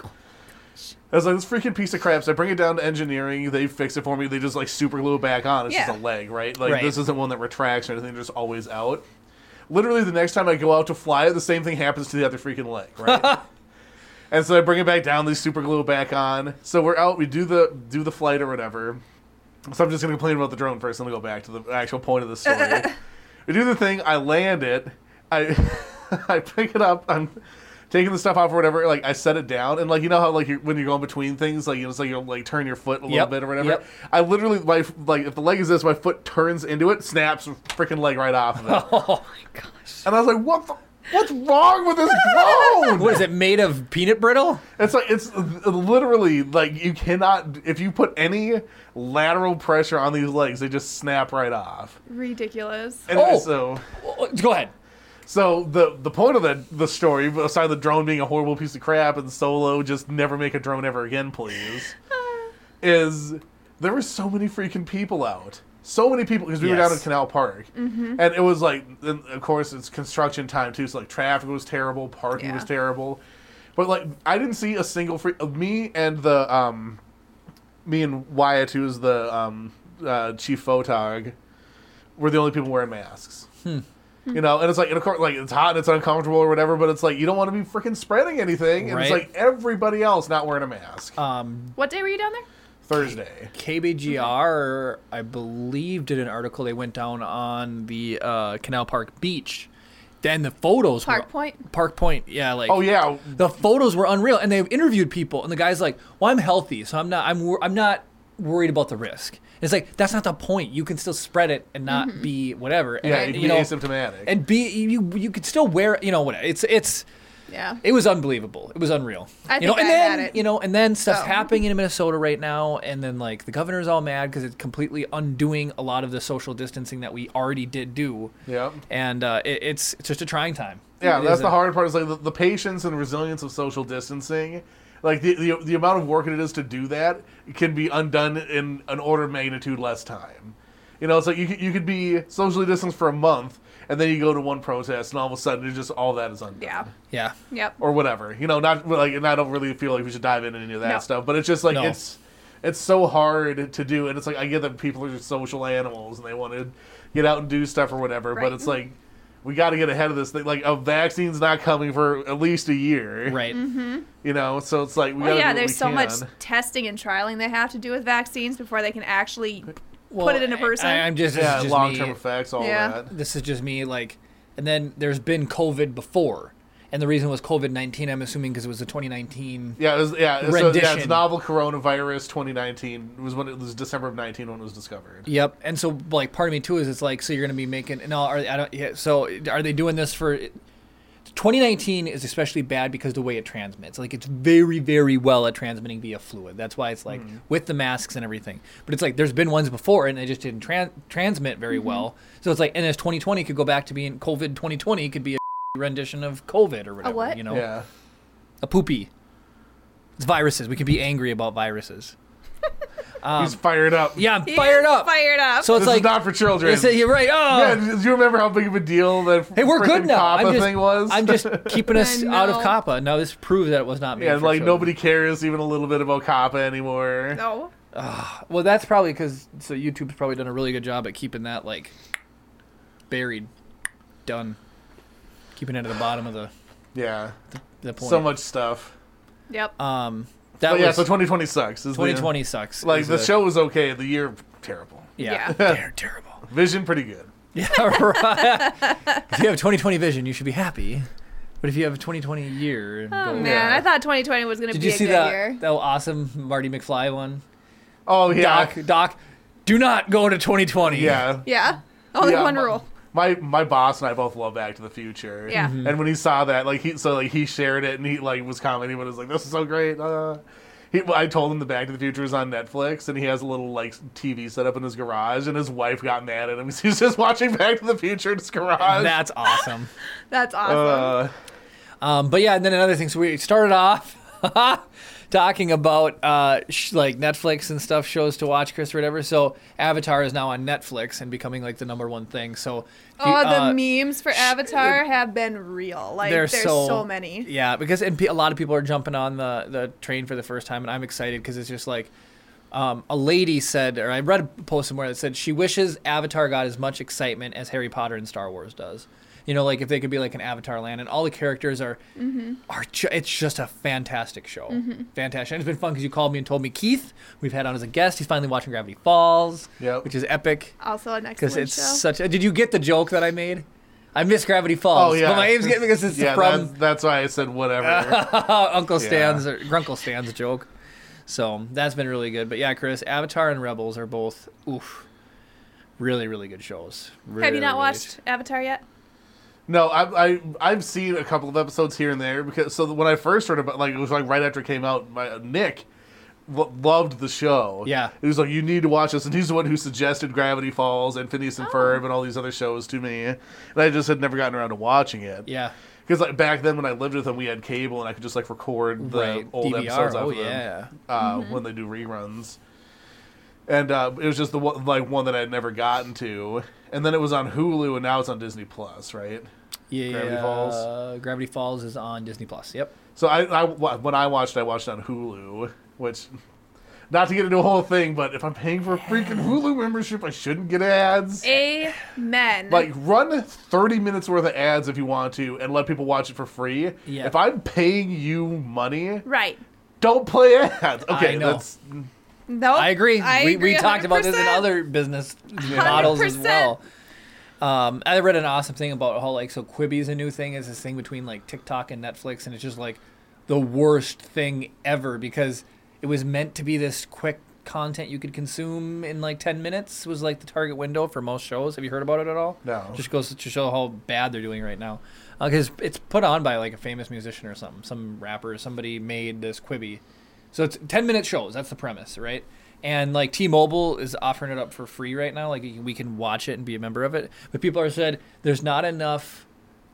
Speaker 3: I was like, this freaking piece of crap. So I bring it down to engineering. They fix it for me. They just like super glue it back on. It's just a leg, right? Like this isn't one that retracts or anything. They're just always out. Literally, the next time I go out to fly it, the same thing happens to the other freaking leg, right? And so I bring it back down. They super glue it back on. So we're out. We do the flight or whatever. So I'm just gonna complain about the drone first. I'm gonna go back to the actual point of the story. We do the thing. I land it. I I pick it up. I'm taking the stuff off or whatever. Like I set it down, and like you know how like when you're going between things, like it's like you'll like turn your foot a little bit or whatever.
Speaker 1: Yep.
Speaker 3: I literally like if the leg is this, my foot turns into it, snaps freaking leg right off of it.
Speaker 1: oh my gosh.
Speaker 3: And I was like, what's wrong with this drone?
Speaker 1: What is it made of? Peanut brittle?
Speaker 3: It's like it's literally like you cannot if you put any lateral pressure on these legs, they just snap right off.
Speaker 2: Ridiculous.
Speaker 3: Anyway, so
Speaker 1: Go ahead.
Speaker 3: So the point of the story, aside the drone being a horrible piece of crap and Solo just never make a drone ever again, please, is there were so many freaking people out. So many people, because we were down in Canal Park. And it was like, and of course, it's construction time too, so like traffic was terrible, parking was terrible. But like, I didn't see a single me and Wyatt, who's the chief photog, were the only people wearing masks. You know, and it's like, and of course, like it's hot and it's uncomfortable or whatever, but it's like you don't want to be freaking spreading anything, and it's like everybody else not wearing a mask.
Speaker 2: What day were you down there?
Speaker 3: Thursday.
Speaker 1: KBGR, I believe, did an article. They went down on the Canal Park beach. Then the photos
Speaker 2: Park
Speaker 1: were
Speaker 2: Point?
Speaker 1: Park Point, yeah, like
Speaker 3: Oh yeah,
Speaker 1: the photos were unreal, and they interviewed people, and the guy's like, "Well, I'm healthy, so I'm not worried about the risk." It's like that's not the point. You can still spread it and not be whatever.
Speaker 3: yeah,
Speaker 1: and,
Speaker 3: you can be asymptomatic.
Speaker 1: and be you could still wear whatever. It's
Speaker 2: Yeah.
Speaker 1: it was unbelievable. It was unreal.
Speaker 2: I
Speaker 1: and
Speaker 2: think I
Speaker 1: then
Speaker 2: had it.
Speaker 1: and then stuff's
Speaker 2: So.
Speaker 1: happening in Minnesota right now, and then like the governor's all mad because it's completely undoing a lot of the social distancing that we already did do.
Speaker 3: Yep.
Speaker 1: And it's just a trying time.
Speaker 3: Yeah,
Speaker 1: It
Speaker 3: that's
Speaker 1: is
Speaker 3: the hard part. Is like the patience and resilience of social distancing. Like the amount of work it is to do that can be undone in an order of magnitude less time. You know, it's like you could be socially distanced for a month, and then you go to one protest, and all of a sudden, it's just all that is undone.
Speaker 2: Yeah.
Speaker 1: Yeah.
Speaker 2: Yep.
Speaker 3: Or whatever. You know, not like, and I don't really feel like we should dive into any of that
Speaker 2: No.
Speaker 3: stuff. But it's just like
Speaker 1: No.
Speaker 3: it's so hard to do, and it's like I get that people are just social animals and they want to get out and do stuff or whatever.
Speaker 2: Right.
Speaker 3: But it's like we got to get ahead of this thing. Like a vaccine's not coming for at least a year.
Speaker 1: Right.
Speaker 3: You know, so it's like we got
Speaker 2: Well,
Speaker 3: to
Speaker 2: yeah,
Speaker 3: do what
Speaker 2: there's
Speaker 3: we
Speaker 2: so
Speaker 3: can.
Speaker 2: much testing and trialing they have to do with vaccines before they can actually
Speaker 1: Well,
Speaker 2: put it in a person.
Speaker 1: I'm just
Speaker 3: Yeah,
Speaker 1: this is just
Speaker 3: long-term
Speaker 1: me.
Speaker 3: effects, all
Speaker 2: Yeah.
Speaker 3: that.
Speaker 1: This is just me, like, and then there's been COVID before, and the reason was COVID-19. I'm assuming because it was the 2019.
Speaker 3: Yeah, so, it's
Speaker 1: Rendition.
Speaker 3: novel coronavirus 2019. It was December of 19 when it was discovered.
Speaker 1: Yep, and so like part of me too is it's like so you're gonna be making no, so are they doing this for? 2019 is especially bad because the way it transmits. Like it's very, very well at transmitting via fluid. That's why it's like with the masks and everything. But it's like there's been ones before and they just didn't transmit very well. So it's like, and as 2020 could go back to being COVID 2020 could be a rendition of COVID or whatever.
Speaker 2: what?
Speaker 1: You know,
Speaker 3: Yeah.
Speaker 1: a poopy. It's viruses. We could be angry about viruses.
Speaker 3: He's fired up.
Speaker 1: Yeah, I'm
Speaker 2: He
Speaker 1: fired
Speaker 2: is
Speaker 1: up.
Speaker 2: Fired up.
Speaker 1: So it's
Speaker 3: This
Speaker 1: like
Speaker 3: is not for children.
Speaker 1: They say you're right. Oh,
Speaker 3: Yeah, do you remember how big of a deal that
Speaker 1: hey, we're good
Speaker 3: frickin'
Speaker 1: now.
Speaker 3: COPPA thing was?
Speaker 1: I'm just keeping us
Speaker 2: I
Speaker 1: out of
Speaker 2: know.
Speaker 1: COPPA. Now this proves that it was not made.
Speaker 3: yeah,
Speaker 1: for
Speaker 3: like
Speaker 1: children.
Speaker 3: nobody cares even a little bit about COPPA anymore.
Speaker 2: no.
Speaker 1: Well, that's probably because YouTube's probably done a really good job at keeping that like buried. done. Keeping it at the bottom of the
Speaker 3: Yeah.
Speaker 1: point.
Speaker 3: So much stuff.
Speaker 2: Yep.
Speaker 1: That
Speaker 3: But yeah,
Speaker 1: was
Speaker 3: so 2020 sucks.
Speaker 1: 2020 sucks.
Speaker 3: Like,
Speaker 1: is
Speaker 3: the show was okay. The year, terrible.
Speaker 1: Yeah,
Speaker 2: Yeah.
Speaker 1: terrible.
Speaker 3: Vision, pretty good.
Speaker 1: Yeah, right. If you have 2020 vision, you should be happy. But if you have a 2020 year,
Speaker 2: Oh
Speaker 1: go-
Speaker 2: man,
Speaker 3: Yeah.
Speaker 2: I thought 2020 was gonna
Speaker 1: Did
Speaker 2: be
Speaker 1: you
Speaker 2: a
Speaker 1: see
Speaker 2: good
Speaker 1: that
Speaker 2: year.
Speaker 1: that awesome Marty McFly one?
Speaker 3: Oh, yeah.
Speaker 1: Doc, do not go to 2020.
Speaker 3: Yeah.
Speaker 2: Yeah. Only
Speaker 3: Yeah,
Speaker 2: one
Speaker 3: my-
Speaker 2: rule.
Speaker 3: My boss and I both love Back to the Future.
Speaker 2: Yeah.
Speaker 1: Mm-hmm.
Speaker 3: And when he saw that, like he shared it and he like was commenting, but was like, "This is so great." I told him the Back to the Future is on Netflix, and he has a little like TV set up in his garage, and his wife got mad at him because he's just watching Back to the Future in his garage.
Speaker 1: That's awesome.
Speaker 2: That's awesome.
Speaker 1: But yeah, and then another thing. So we started off talking about like Netflix and stuff, shows to watch, Chris, or whatever. So Avatar is now on Netflix and becoming like the #1 thing. So
Speaker 2: the memes for Avatar have been real. Like
Speaker 1: there's
Speaker 2: there's so many.
Speaker 1: Yeah, because a lot of people are jumping on the train for the first time, and I'm excited because it's just like a lady said, or I read a post somewhere that said she wishes Avatar got as much excitement as Harry Potter and Star Wars does. You know, like if they could be like an Avatar land, and all the characters are it's just a fantastic show. Fantastic. And it's been fun because you called me and told me, Keith, we've had on as a guest. He's finally watching Gravity Falls,
Speaker 3: Yep.
Speaker 1: which is epic.
Speaker 2: Also an
Speaker 1: Because
Speaker 2: excellent
Speaker 1: it's
Speaker 2: show.
Speaker 1: such a... Did you get the joke that I made? I miss Gravity Falls.
Speaker 3: Oh, yeah.
Speaker 1: But my aim's getting because it's
Speaker 3: yeah,
Speaker 1: from
Speaker 3: that's why I said whatever.
Speaker 1: Uncle
Speaker 3: Yeah.
Speaker 1: Stan's or Grunkle Stan's joke. So that's been really good. But yeah, Chris, Avatar and Rebels are both really, really good shows.
Speaker 2: Have you not
Speaker 1: Really,
Speaker 2: watched Avatar yet?
Speaker 3: No, I've seen a couple of episodes here and there because when I first heard about it was like right after it came out, Nick loved the show.
Speaker 1: Yeah.
Speaker 3: He was like, "You need to watch this," and he's the one who suggested Gravity Falls and Phineas and Ferb and all these other shows to me, and I just had never gotten around to watching it.
Speaker 1: Yeah.
Speaker 3: Because like back then when I lived with him, we had cable and I could just like record the
Speaker 1: Right.
Speaker 3: old
Speaker 1: DVR.
Speaker 3: episodes off
Speaker 1: Oh,
Speaker 3: of them
Speaker 1: yeah.
Speaker 3: when they do reruns. And it was just the one that I had never gotten to, and then it was on Hulu, and now it's on Disney Plus, right?
Speaker 1: Yeah.
Speaker 3: Gravity Falls?
Speaker 1: Gravity Falls is on Disney Plus. Yep.
Speaker 3: So when I watched on Hulu, which, not to get into a whole thing, but if I'm paying for a freaking Hulu membership, I shouldn't get ads.
Speaker 2: Amen.
Speaker 3: Like, run 30 minutes worth of ads if you want to, and let people watch it for free.
Speaker 1: Yeah.
Speaker 3: If I'm paying you money,
Speaker 2: right.
Speaker 3: don't play ads. Okay,
Speaker 1: I know.
Speaker 3: that's...
Speaker 2: Nope.
Speaker 1: I agree.
Speaker 2: I
Speaker 1: We talked about this in
Speaker 2: 100%.
Speaker 1: other business models as
Speaker 2: 100%.
Speaker 1: well. I read an awesome thing about how like Quibi's a new thing. Is this thing between like TikTok and Netflix, and it's just like the worst thing ever because it was meant to be this quick content you could consume in like 10 minutes was like the target window for most shows. Have you heard about it at all?
Speaker 3: No.
Speaker 1: Just goes to show how bad they're doing right now. Because it's put on by like a famous musician or something, some rapper, somebody made this Quibi. So it's 10-minute shows. That's the premise, right? And like T-Mobile is offering it up for free right now. Like we can watch it and be a member of it. But people are said there's not enough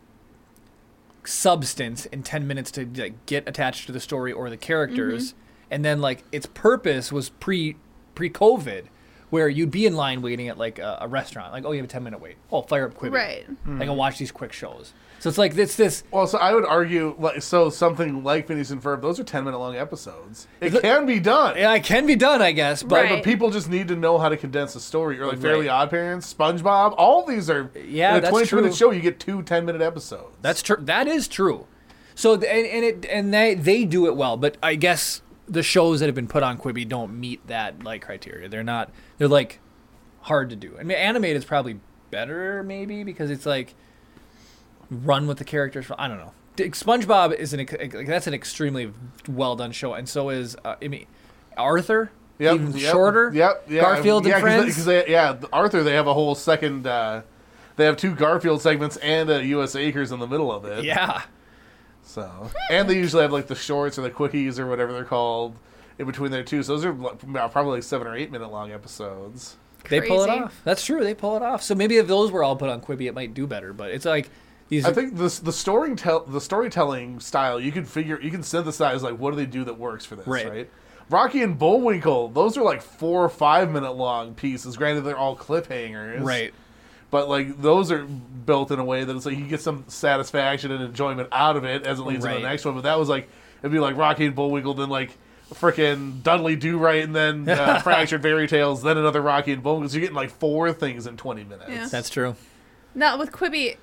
Speaker 1: substance in 10 minutes to like get attached to the story or the characters. And then like its purpose was pre-COVID, where you'd be in line waiting at like a restaurant. Like, oh, you have a 10-minute wait. Oh, fire up Quibi.
Speaker 2: Right.
Speaker 1: Like I'll watch these quick shows. So it's like this.
Speaker 3: Well, so I would argue, something like Phineas and Ferb, those are 10-minute long episodes. It can be done.
Speaker 1: Yeah, it can be done, I guess. But
Speaker 2: Right.
Speaker 3: But people just need to know how to condense a story. Or like
Speaker 1: Right.
Speaker 3: Fairly Odd Parents, SpongeBob, all these are...
Speaker 1: Yeah,
Speaker 3: in a
Speaker 1: that's
Speaker 3: 22-minute
Speaker 1: true.
Speaker 3: show, you get 2 10-minute episodes.
Speaker 1: That's true. That is true. So they do it well, but I guess the shows that have been put on Quibi don't meet that like criteria. They're like hard to do. I mean, animated is probably better maybe because it's like run with the characters. I don't know. SpongeBob is that's an extremely well done show, and so is Arthur.
Speaker 3: Yep,
Speaker 1: Even
Speaker 3: yep,
Speaker 1: shorter.
Speaker 3: Yep, yeah,
Speaker 1: Garfield and Friends.
Speaker 3: Because Arthur, they have a whole second... they have 2 Garfield segments and a U.S. Acres in the middle of it.
Speaker 1: Yeah.
Speaker 3: So, and they usually have like the shorts or the quickies or whatever they're called in between there too. So those are probably like 7 or 8 minute long episodes.
Speaker 1: They pull it
Speaker 2: Crazy.
Speaker 1: off. That's true. They pull it off. So maybe if those were all put on Quibi, it might do better. But it's like these.
Speaker 3: I think the storytelling style you can synthesize like what do they do that works for this, right? Rocky and Bullwinkle, those are like 4 or 5 minute long pieces. Granted, they're all cliffhangers,
Speaker 1: Right.
Speaker 3: But like those are built in a way that it's like you get some satisfaction and enjoyment out of it as it leads to the
Speaker 1: Right.
Speaker 3: next one. But that was like it'd be like Rocky and Bullwinkle, then like frickin' Dudley Do Right, and then Fractured Fairy Tales, then another Rocky and Bullwinkle. So you're getting like 4 things in 20 minutes.
Speaker 2: Yeah.
Speaker 1: That's true.
Speaker 2: Now with Quibi,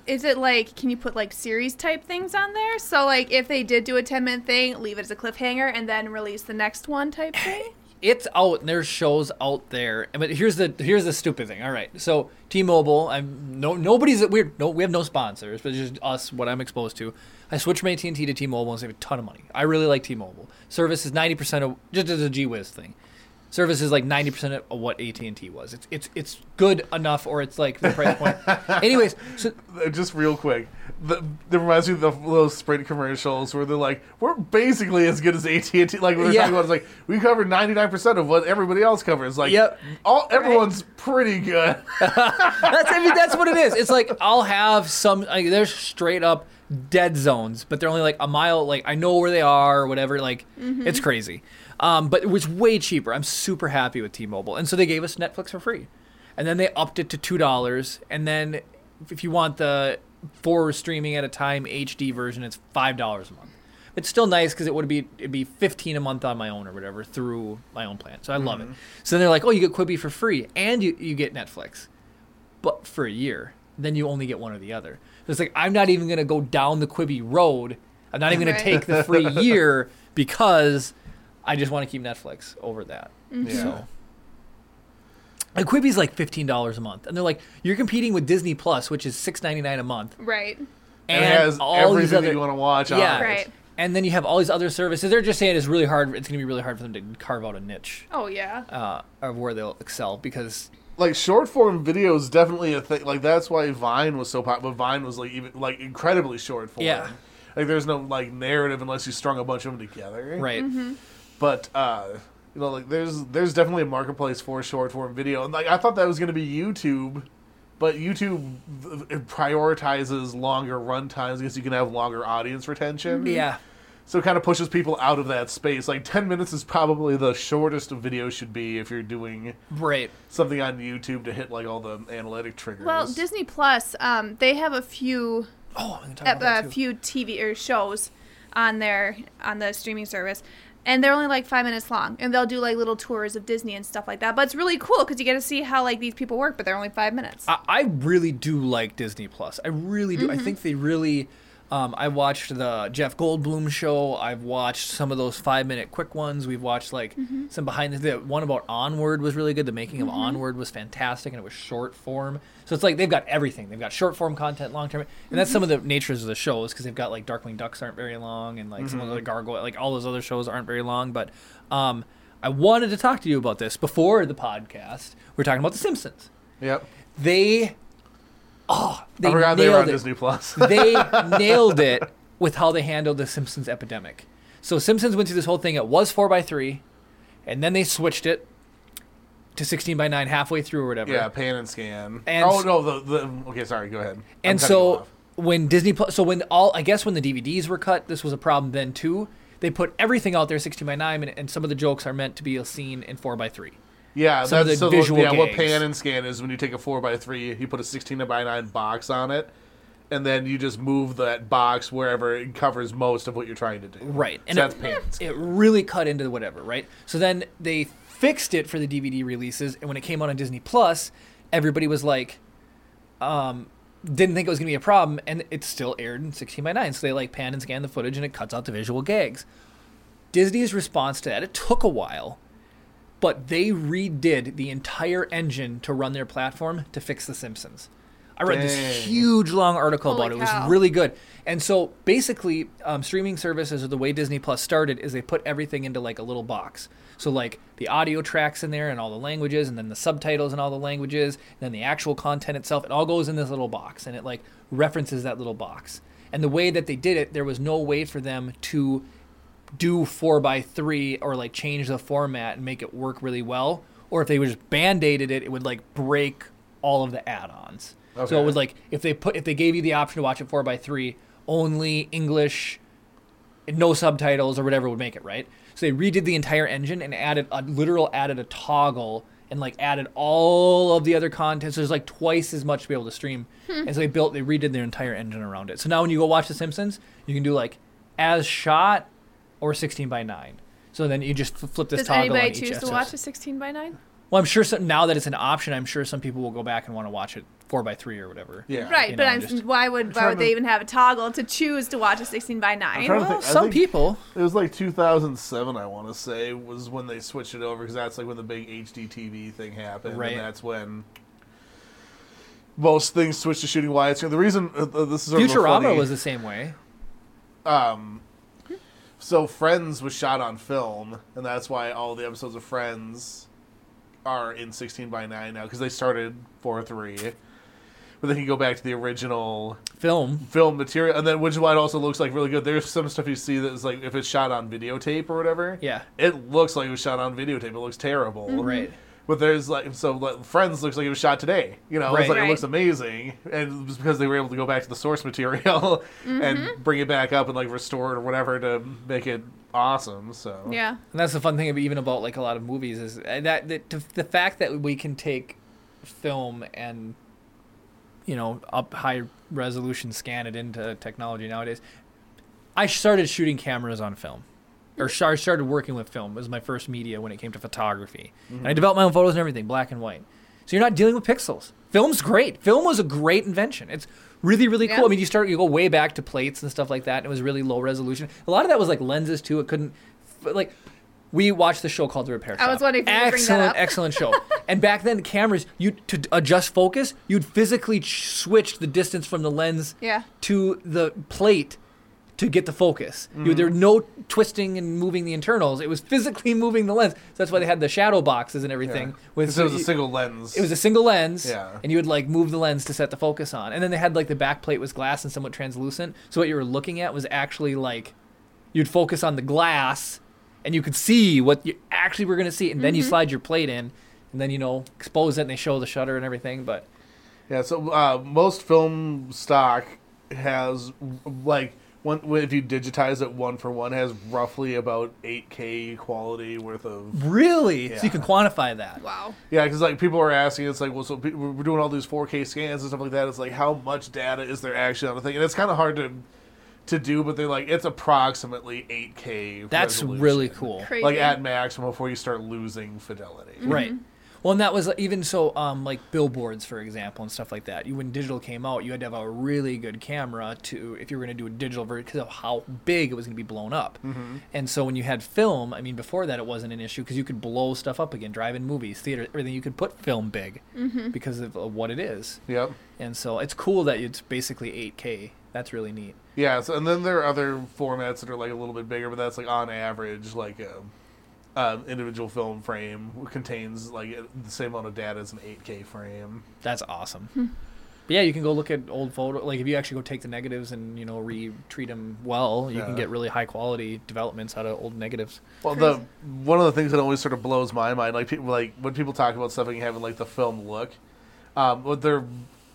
Speaker 2: Is it like, can you put like series type things on there? So like if they did do a 10-minute thing, leave it as a cliffhanger and then release the next one type thing?
Speaker 1: It's out, and there's shows out there. But here's the stupid thing. All right, so T-Mobile, we have no sponsors, but it's just us, what I'm exposed to. I switched from AT&T to T-Mobile and save a ton of money. I really like T-Mobile. Service is 90% of, just as a GWiz thing. Service is like 90% of what AT&T was. It's good enough, or it's like the price point. Anyways, so
Speaker 3: just real quick, that reminds me of the little Sprint commercials where they're like, "We're basically as good as AT&T." Like we were talking about, it's like we cover 99% of what everybody else covers. Like,
Speaker 1: yep.
Speaker 3: Everyone's pretty good.
Speaker 1: That's what it is. It's like I'll have some. Like, there's straight up dead zones, but they're only like a mile. Like I know where they are, or whatever. Like it's crazy. But it was way cheaper. I'm super happy with T-Mobile. And so they gave us Netflix for free. And then they upped it to $2. And then if you want the 4 streaming at a time HD version, it's $5 a month. It's still nice because it'd be $15 a month on my own or whatever through my own plan. So I love it. So then they're like, oh, you get Quibi for free and you get Netflix, but for a year. Then you only get one or the other. So it's like, I'm not even going to go down the Quibi road. I'm not even going to take the free year because I just want to keep Netflix over that. So, and Quibi's like $15 a month, and they're like, you're competing with Disney Plus, which is $6.99 a month,
Speaker 2: right?
Speaker 3: And it has everything that you want to watch.
Speaker 1: Yeah,
Speaker 2: right.
Speaker 1: And then you have all these other services. They're just saying it's really hard. It's going to be really hard for them to carve out a niche.
Speaker 2: Oh yeah.
Speaker 1: Of where they'll excel because.
Speaker 3: Like short form video is definitely a thing. Like that's why Vine was so popular. Vine was like even like incredibly short form.
Speaker 1: Yeah.
Speaker 3: Like there's no like narrative unless you strung a bunch of them together.
Speaker 1: Right.
Speaker 3: But like there's definitely a marketplace for short form video, and like I thought that was going to be YouTube, but YouTube prioritizes longer run times because you can have longer audience retention.
Speaker 1: Yeah.
Speaker 3: So it kind of pushes people out of that space. Like 10 minutes is probably the shortest a video should be if you're doing something on YouTube to hit like all the analytic triggers.
Speaker 2: Well, Disney Plus, they have a few few TV or shows on the streaming service. And they're only like 5 minutes long, and they'll do like little tours of Disney and stuff like that. But it's really cool because you get to see how like these people work, but they're only 5 minutes.
Speaker 1: I really do like Disney Plus. I really do. I think they really. I watched the Jeff Goldblum show. I've watched some of those 5-minute quick ones. We've watched like some behind the one about Onward was really good. The making of Onward was fantastic, and it was short form. So it's like they've got everything. They've got short form content, long term, and that's some of the natures of the shows because they've got like Darkwing Ducks aren't very long, and like some of the other Gargoyle, like all those other shows aren't very long. But I wanted to talk to you about this before the podcast. We're talking about The Simpsons.
Speaker 3: Yep.
Speaker 1: They
Speaker 3: I forgot they were on Disney Plus.
Speaker 1: They nailed it with how they handled the Simpsons epidemic. So Simpsons went through this whole thing. It was 4:3, and then they switched it to 16:9 halfway through or whatever.
Speaker 3: Yeah, pan and scan.
Speaker 1: And
Speaker 3: okay, sorry, go ahead.
Speaker 1: And so when Disney Plus, when the DVDs were cut, this was a problem then too. They put everything out there 16:9, and some of the jokes are meant to be seen in 4:3.
Speaker 3: Yeah,
Speaker 1: some
Speaker 3: that's
Speaker 1: of the visual gags.
Speaker 3: What pan and scan is when you take a 4:3, you put a 16:9 box on it, and then you just move that box wherever it covers most of what you're trying to do.
Speaker 1: Right. And
Speaker 3: that's pan and scan.
Speaker 1: It really cut into whatever, right? So then they fixed it for the DVD releases, and when it came out on Disney Plus, everybody was like, didn't think it was going to be a problem, and it still aired in 16:9. So they like pan and scan the footage, and it cuts out the visual gags. Disney's response to that, it took a while, but they redid the entire engine to run their platform to fix The Simpsons. I read this huge, long article about it. It was really good. And so basically, streaming services, or the way Disney Plus started, is they put everything into like a little box. So like the audio tracks in there and all the languages, and then the subtitles and all the languages, and then the actual content itself. It all goes in this little box, and it like references that little box. And the way that they did it, there was no way for them to do 4:3 or like change the format and make it work really well. Or if they would just band-aided it, it would like break all of the add-ons. Okay. So it was like if they gave you the option to watch it 4:3, only English, no subtitles or whatever would make it, right? So they redid the entire engine and added a toggle and like added all of the other content. So there's like twice as much to be able to stream. And so they redid their entire engine around it. So now when you go watch The Simpsons, you can do like as shot or 16:9. So then you just flip this toggle on each.
Speaker 2: Does anybody choose to watch a 16:9?
Speaker 1: Well, I'm sure now that it's an option, I'm sure some people will go back and want to watch it 4:3 or whatever.
Speaker 3: Yeah.
Speaker 2: Right,
Speaker 1: You
Speaker 2: but
Speaker 1: know,
Speaker 2: why would they even have a toggle to choose to watch a 16:9?
Speaker 3: trying to
Speaker 1: Well,
Speaker 3: think- I
Speaker 1: some
Speaker 3: think-
Speaker 1: people.
Speaker 3: It was like 2007, I want to say, was when they switched it over because that's like when the big HD TV thing happened,
Speaker 1: Right.
Speaker 3: and that's when most things switched to shooting widescreen. The reason this is sort of a
Speaker 1: Futurama
Speaker 3: funny,
Speaker 1: was the same way.
Speaker 3: so Friends was shot on film, and that's why all the episodes of Friends are in 16:9 now because they started 4:3. But then you go back to the original
Speaker 1: Film.
Speaker 3: film material, and then which is why it also looks like really good. There's some stuff you see that is like if it's shot on videotape or whatever.
Speaker 1: Yeah.
Speaker 3: It looks like it was shot on videotape. It looks terrible.
Speaker 1: Right.
Speaker 3: But there's like Friends looks like it was shot today. You know,
Speaker 1: Right.
Speaker 3: it's like
Speaker 2: Right.
Speaker 3: it looks amazing, and it was because they were able to go back to the source material and bring it back up and like restore it or whatever to make it awesome. So
Speaker 2: Yeah.
Speaker 1: And that's the fun thing even about like a lot of movies is that the fact that we can take film and up high resolution scan it into technology nowadays. I started shooting cameras on film. Or I started working with film. It was my first media when it came to photography. And I developed my own photos and everything, black and white. So you're not dealing with pixels. Film's great. Film was a great invention. It's really, really cool.
Speaker 2: Yeah.
Speaker 1: I mean, you go way back to plates and stuff like that, and it was really low resolution. A lot of that was like lenses too. It couldn't, like, we watched the show called The Repair Shop.
Speaker 2: I was wondering if you would bring that
Speaker 1: excellent,
Speaker 2: up.
Speaker 1: excellent show. And back then, cameras, to adjust focus, you'd physically switch the distance from the lens
Speaker 2: Yeah.
Speaker 1: to the plate to get the focus. There were no twisting and moving the internals. It was physically moving the lens. So that's why they had the shadow boxes and everything.
Speaker 3: Yeah.
Speaker 1: With
Speaker 3: 'Cause it was a single lens.
Speaker 1: It was a single lens,
Speaker 3: Yeah.
Speaker 1: and you would like move the lens to set the focus on. And then they had like the back plate was glass and somewhat translucent. So what you were looking at was actually like you'd focus on the glass, and you could see what you actually were going to see. And then you slide your plate in, and then expose it, and they show the shutter and everything. But
Speaker 3: Yeah, so most film stock has like if you digitize it 1-for-1 has roughly about 8K quality worth of.
Speaker 1: really, so
Speaker 3: Yeah.
Speaker 1: you can quantify that.
Speaker 2: Wow.
Speaker 3: Yeah, because like people are asking, it's like, well, so we're doing all these 4K scans and stuff like that. It's like, how much data is there actually on the thing? And it's kind of hard to do, but they're like, it's approximately 8K.
Speaker 1: That's
Speaker 3: resolution.
Speaker 1: really cool.
Speaker 2: Crazy.
Speaker 3: Like at maximum before you start losing fidelity.
Speaker 1: Right. Well, and that was even so, like billboards, for example, and stuff like that. When digital came out, you had to have a really good camera if you were going to do a digital version because of how big it was going to be blown up. And so when you had film, I mean, before that it wasn't an issue because you could blow stuff up again, drive-in movies, theater, everything. You could put film big because of what it is.
Speaker 3: Yep.
Speaker 1: And so it's cool that it's basically 8K. That's really neat.
Speaker 3: Yeah, so, and then there are other formats that are like a little bit bigger, but that's like on average, like individual film frame contains like the same amount of data as an 8K frame.
Speaker 1: That's awesome. But yeah, you can go look at old photo. Like if you actually go take the negatives and retreat them well, you can
Speaker 3: Yeah.
Speaker 1: get really high quality developments out of old negatives.
Speaker 3: Well,
Speaker 2: Crazy.
Speaker 3: one of the things that always sort of blows my mind, like people like when people talk about stuff and having like the film look, what they're,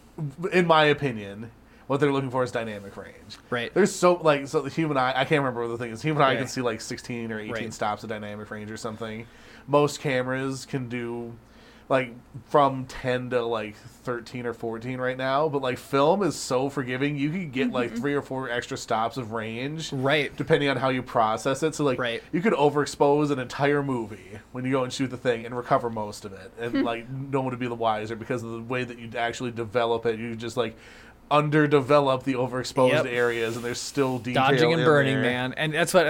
Speaker 3: in my opinion, what they're looking for is dynamic range.
Speaker 1: Right.
Speaker 3: There's so the human eye. I can't remember what the thing is. Human eye
Speaker 1: Yeah.
Speaker 3: can see like 16 or 18
Speaker 1: Right.
Speaker 3: stops of dynamic range or something. Most cameras can do like from 10 to like 13 or 14 right now. But like film is so forgiving. You can get like 3 or 4 extra stops of range.
Speaker 1: Right.
Speaker 3: Depending on how you process it. So like
Speaker 1: Right.
Speaker 3: you could overexpose an entire movie when you go and shoot the thing and recover most of it. And like no one would be the wiser because of the way that you actually develop it. You just like underdevelop the overexposed
Speaker 1: Yep.
Speaker 3: areas and there's still detail
Speaker 1: Dodging and
Speaker 3: in
Speaker 1: burning,
Speaker 3: there.
Speaker 1: man. And that's what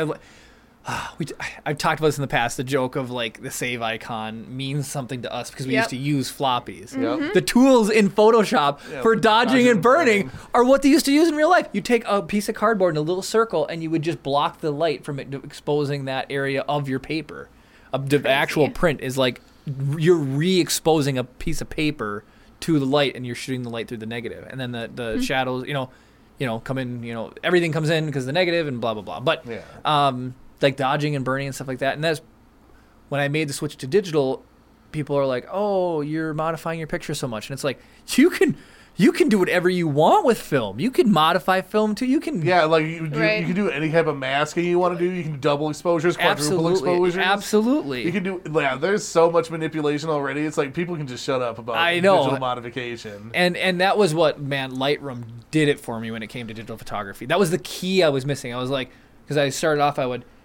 Speaker 1: I've talked about this in the past. The joke of like the save icon means something to us because we
Speaker 2: Yep.
Speaker 1: used to use floppies.
Speaker 3: Yep.
Speaker 1: The tools in Photoshop
Speaker 3: Yeah,
Speaker 1: for dodging and burning
Speaker 3: burning.
Speaker 1: are what they used to use in real life. You take a piece of cardboard in a little circle and you would just block the light from it exposing that area of your paper. The actual print is like you're re-exposing a piece of paper to the light and you're shooting the light through the negative. And then the shadows, come in, everything comes in because the negative and blah, blah, blah. But
Speaker 3: Yeah.
Speaker 1: like dodging and burning and stuff like that. And that's when I made the switch to digital, people are like, "Oh, you're modifying your picture so much." And it's like, you can do whatever you want with film. You can modify film too. You can
Speaker 3: Yeah, like you
Speaker 2: Right.
Speaker 3: can do any type of masking you want to do. You can do double exposures, quadruple exposures.
Speaker 1: Absolutely.
Speaker 3: You can do. Yeah, there's so much manipulation already. It's like people can just shut up about
Speaker 1: I know.
Speaker 3: digital modification.
Speaker 1: And that was what, man, Lightroom did it for me when it came to digital photography. That was the key I was missing. I was like, because I started off,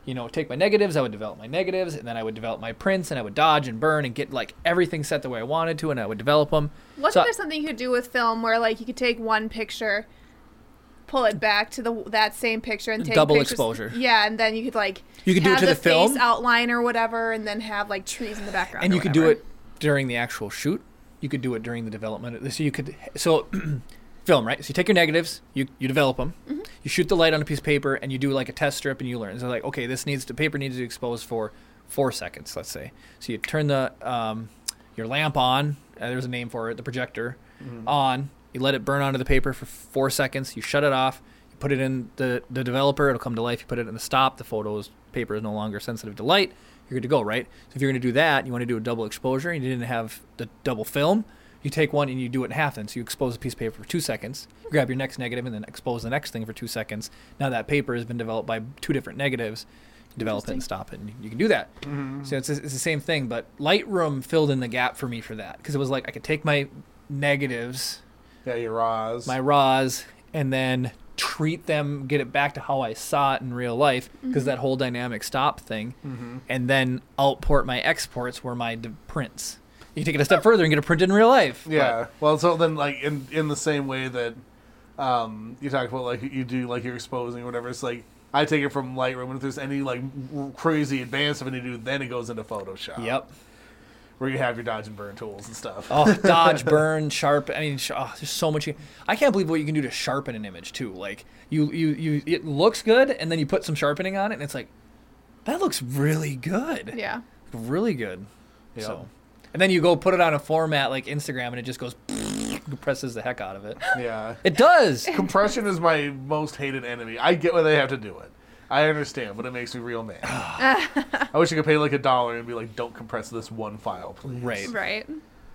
Speaker 1: take my negatives, I would develop my negatives, and then I would develop my prints, and I would dodge and burn and get like everything set the way I wanted to, and I would develop them.
Speaker 2: Wasn't there something you could do with film where like you could take one picture, pull it back to that same picture, and take
Speaker 1: double
Speaker 2: pictures?
Speaker 1: exposure?
Speaker 2: Yeah, and then you could like
Speaker 1: you could do it to the film
Speaker 2: face outline or whatever, and then have like trees in the background.
Speaker 1: And you could do it during the actual shoot. You could do it during the development. So film, right? So you take your negatives, you develop them, you shoot the light on a piece of paper, and you do like a test strip, and you learn. So like, okay, paper needs to be exposed for 4 seconds, let's say. So you turn the your lamp on. There's a name for it, the projector, on. You let it burn onto the paper for 4 seconds. You shut it off. You put it in the developer. It'll come to life. You put it in the stop. The paper is no longer sensitive to light. You're good to go, right? So if you're going to do that, you want to do a double exposure, and you didn't have the double film, you take one and you do it in half then. So you expose a piece of paper for 2 seconds, you grab your next negative, and then expose the next thing for 2 seconds. Now that paper has been developed by 2 different negatives. You develop it and stop it, and you can do that. So it's the same thing, but Lightroom filled in the gap for me for that, because it was like I could take my negatives,
Speaker 3: your raws,
Speaker 1: my raws, and then treat them, get it back to how I saw it in real life, because that whole dynamic stop thing, and then outport my exports were my prints. You take it a step further and get it printed in real life.
Speaker 3: Yeah. Well, so then like in the same way that you talk about like you do like your exposing or whatever, it's like I take it from Lightroom, and if there's any like crazy advanced of any do, then it goes into Photoshop.
Speaker 1: Yep.
Speaker 3: Where you have your dodge and burn tools and stuff.
Speaker 1: Oh, dodge, burn, sharpen. I mean, there's so much. I can't believe what you can do to sharpen an image too. Like it looks good, and then you put some sharpening on it, and it's like, that looks really good.
Speaker 2: Yeah.
Speaker 1: Really good.
Speaker 3: Yep.
Speaker 1: So, and then you go put it on a format like Instagram, and it just goes, compresses the heck out of it.
Speaker 3: Yeah.
Speaker 1: It does.
Speaker 3: Compression is my most hated enemy. I get why they have to do it. I understand, but it makes me real mad. I wish I could pay like $1 and be like, don't compress this one file, please.
Speaker 2: Right.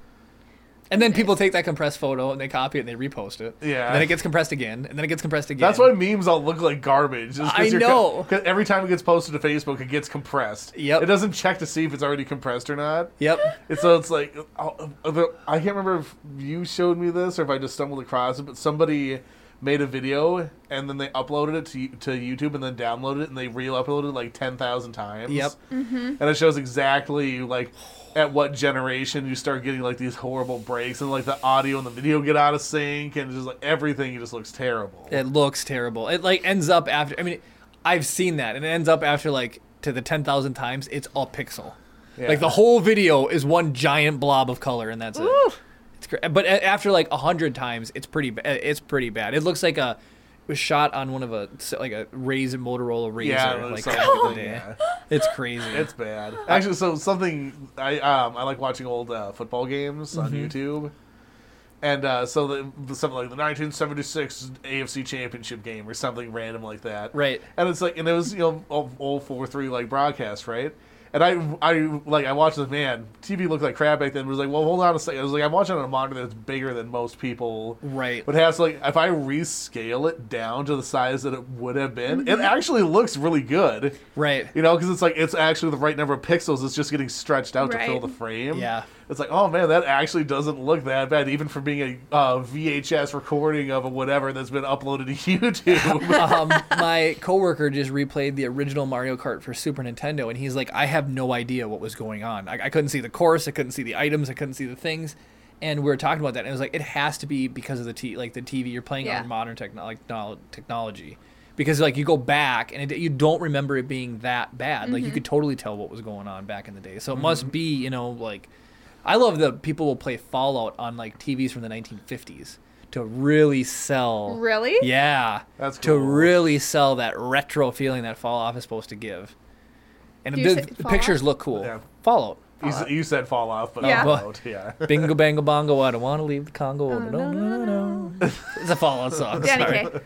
Speaker 1: And then people take that compressed photo and they copy it and they repost it.
Speaker 3: Yeah.
Speaker 1: And then it gets compressed again, and then it gets compressed again.
Speaker 3: That's why memes all look like garbage.
Speaker 1: I know.
Speaker 3: Because every time it gets posted to Facebook, it gets compressed.
Speaker 1: Yep.
Speaker 3: It doesn't check to see if it's already compressed or not.
Speaker 1: Yep.
Speaker 3: It's like, I can't remember if you showed me this or if I just stumbled across it, but somebody made a video and then they uploaded it to YouTube and then downloaded it and they re-uploaded it like 10,000 times.
Speaker 1: Yep.
Speaker 3: And it shows exactly like at what generation you start getting like these horrible breaks and like the audio and the video get out of sync and just like everything just looks terrible.
Speaker 1: It looks terrible. It like ends up after, I mean, I've seen that, and it ends up after like to the 10,000 times, it's all pixel.
Speaker 3: Yeah.
Speaker 1: Like the whole video is one giant blob of color, and that's it. It's but after like 100 times, it's pretty bad. It looks like it was shot on one of a Motorola Razr.
Speaker 3: Yeah,
Speaker 1: like
Speaker 3: something
Speaker 1: back in the
Speaker 3: like
Speaker 1: day.
Speaker 3: that.
Speaker 1: It's crazy.
Speaker 3: It's bad. Actually, so something I like watching old football games on YouTube, and something like the 1976 AFC Championship game or something random like that.
Speaker 1: Right.
Speaker 3: And it's like, and it was all 4-3 like broadcast, right? And I watched this, man, TV looked like crap back then. It was like, well, hold on a second. I was like, I'm watching on a monitor that's bigger than most people.
Speaker 1: Right.
Speaker 3: But it has like, if I rescale it down to the size that it would have been, it actually looks really good.
Speaker 1: Right.
Speaker 3: You know, because it's like, it's actually the right number of pixels. It's just getting stretched out to fill the frame.
Speaker 1: Yeah.
Speaker 3: It's like, oh man, that actually doesn't look that bad, even for being a VHS recording of a whatever that's been uploaded to YouTube.
Speaker 1: My coworker just replayed the original Mario Kart for Super Nintendo, and he's like, I have no idea what was going on. I couldn't see the course, I couldn't see the items, I couldn't see the things. And we were talking about that, and it was like, it has to be because of the TV you're playing on modern technology. Because like you go back and you don't remember it being that bad. Like you could totally tell what was going on back in the day. So it must be, like, I love that people will play Fallout on like TVs from the 1950s to really sell.
Speaker 2: Really?
Speaker 1: Yeah.
Speaker 3: That's
Speaker 1: to
Speaker 3: cool.
Speaker 1: really sell that retro feeling that Fallout is supposed to give. And the pictures look cool.
Speaker 3: Yeah.
Speaker 1: Fallout.
Speaker 3: You said fall off, but
Speaker 2: Yeah.
Speaker 3: Fallout, yeah.
Speaker 1: Bingo bango bongo, I don't want to leave the Congo. Oh, no. It's a Fallout song.
Speaker 2: Danny
Speaker 1: Sorry.
Speaker 2: Kaye.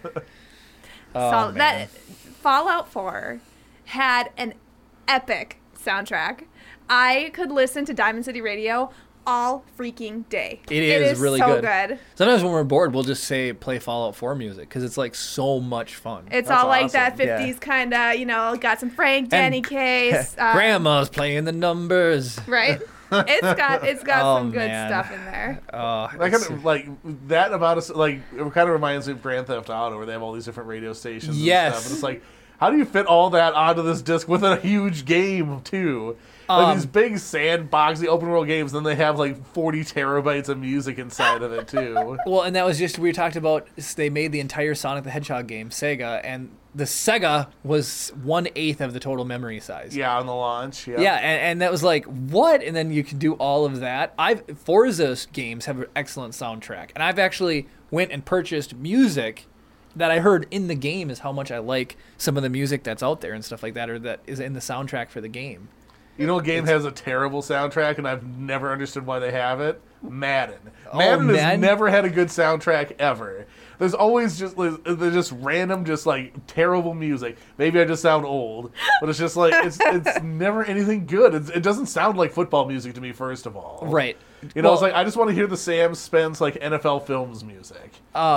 Speaker 1: Oh,
Speaker 2: So
Speaker 1: man.
Speaker 2: that Fallout 4 had an epic soundtrack. I could listen to Diamond City Radio all freaking day.
Speaker 1: It is really
Speaker 2: so
Speaker 1: good. Sometimes when we're bored, we'll just play Fallout 4 music because it's like so much fun.
Speaker 2: It's
Speaker 3: That's
Speaker 2: all like
Speaker 3: awesome.
Speaker 2: that 50s kind of, got some Frank, Danny Kaye.
Speaker 1: Grandma's playing the numbers.
Speaker 2: Right? It's got
Speaker 1: Oh,
Speaker 2: some good
Speaker 1: man.
Speaker 2: stuff in there.
Speaker 3: That kind of, like that amount of like it kind of reminds me of Grand Theft Auto, where they have all these different radio stations.
Speaker 1: Yes.
Speaker 3: And stuff. And it's like, How do you fit all that onto this disc with a huge game too? Like these big sandboxy open world games, then they have like 40 terabytes of music inside of it too.
Speaker 1: Well, and that was just, we talked about, they made the entire Sonic the Hedgehog game, Sega, and the Sega was 1/8 of the total memory size.
Speaker 3: Yeah, on the launch. Yeah,
Speaker 1: Yeah, and that was like, what? And then you can do all of that. Forza games have an excellent soundtrack, and I've actually went and purchased music that I heard in the game is how much I like some of the music that's out there and stuff like that, or that is in the soundtrack for the game.
Speaker 3: You know, a game has a terrible soundtrack, and I've never understood why they have it. Madden. Madden has never had a good soundtrack ever. There's always there's just random, just like terrible music. Maybe I just sound old, but it's just like it's never anything good. It doesn't sound like football music to me, first of all.
Speaker 1: Right.
Speaker 3: You know, it's like I just want to hear the Sam Spence like NFL Films music.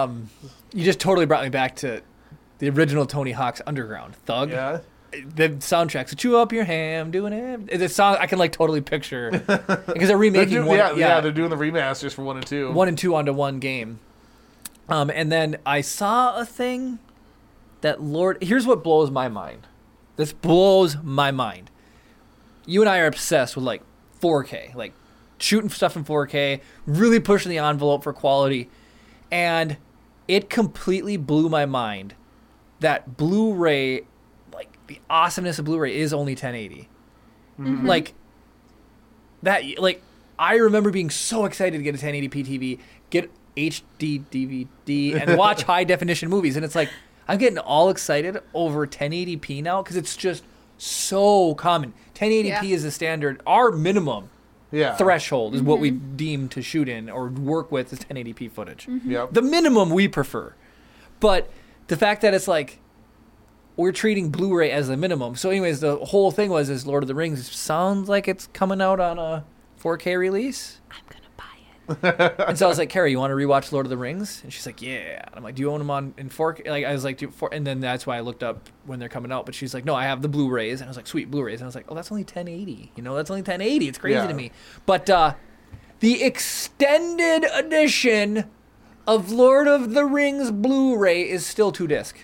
Speaker 1: You just totally brought me back to the original Tony Hawk's Underground Thug.
Speaker 3: Yeah.
Speaker 1: The soundtrack, so chew up your ham, doing it. It's a song I can like totally picture because they're remaking one.
Speaker 3: Yeah, they're doing the remasters for 1 and 2.
Speaker 1: 1 and 2 onto one game. And then I saw a thing that here's what blows my mind. This blows my mind. You and I are obsessed with like 4K, like shooting stuff in 4K, really pushing the envelope for quality, and it completely blew my mind that Blu-ray, the awesomeness of Blu-ray is only 1080.
Speaker 2: Mm-hmm.
Speaker 1: Like that, like I remember being so excited to get a 1080p TV, get HD DVD, and watch high definition movies, and it's like I'm getting all excited over 1080p now because it's just so common. 1080p is the standard. Our minimum threshold is what we deem to shoot in or work with is 1080p footage.
Speaker 2: Mm-hmm.
Speaker 3: Yep.
Speaker 1: The minimum we prefer, but the fact that it's like we're treating Blu-ray as the minimum. So anyways, the whole thing is Lord of the Rings sounds like it's coming out on a 4K release.
Speaker 2: I'm going to buy it.
Speaker 1: And so I was like, Carrie, you want to rewatch Lord of the Rings? And she's like, yeah. And I'm like, do you own them in 4K? Like, I was like, and then that's why I looked up when they're coming out. But she's like, no, I have the Blu-rays. And I was like, sweet, Blu-rays. And I was like, oh, that's only 1080. You know, that's only 1080. It's crazy to me. But the extended edition of Lord of the Rings Blu-ray is still 2-disc.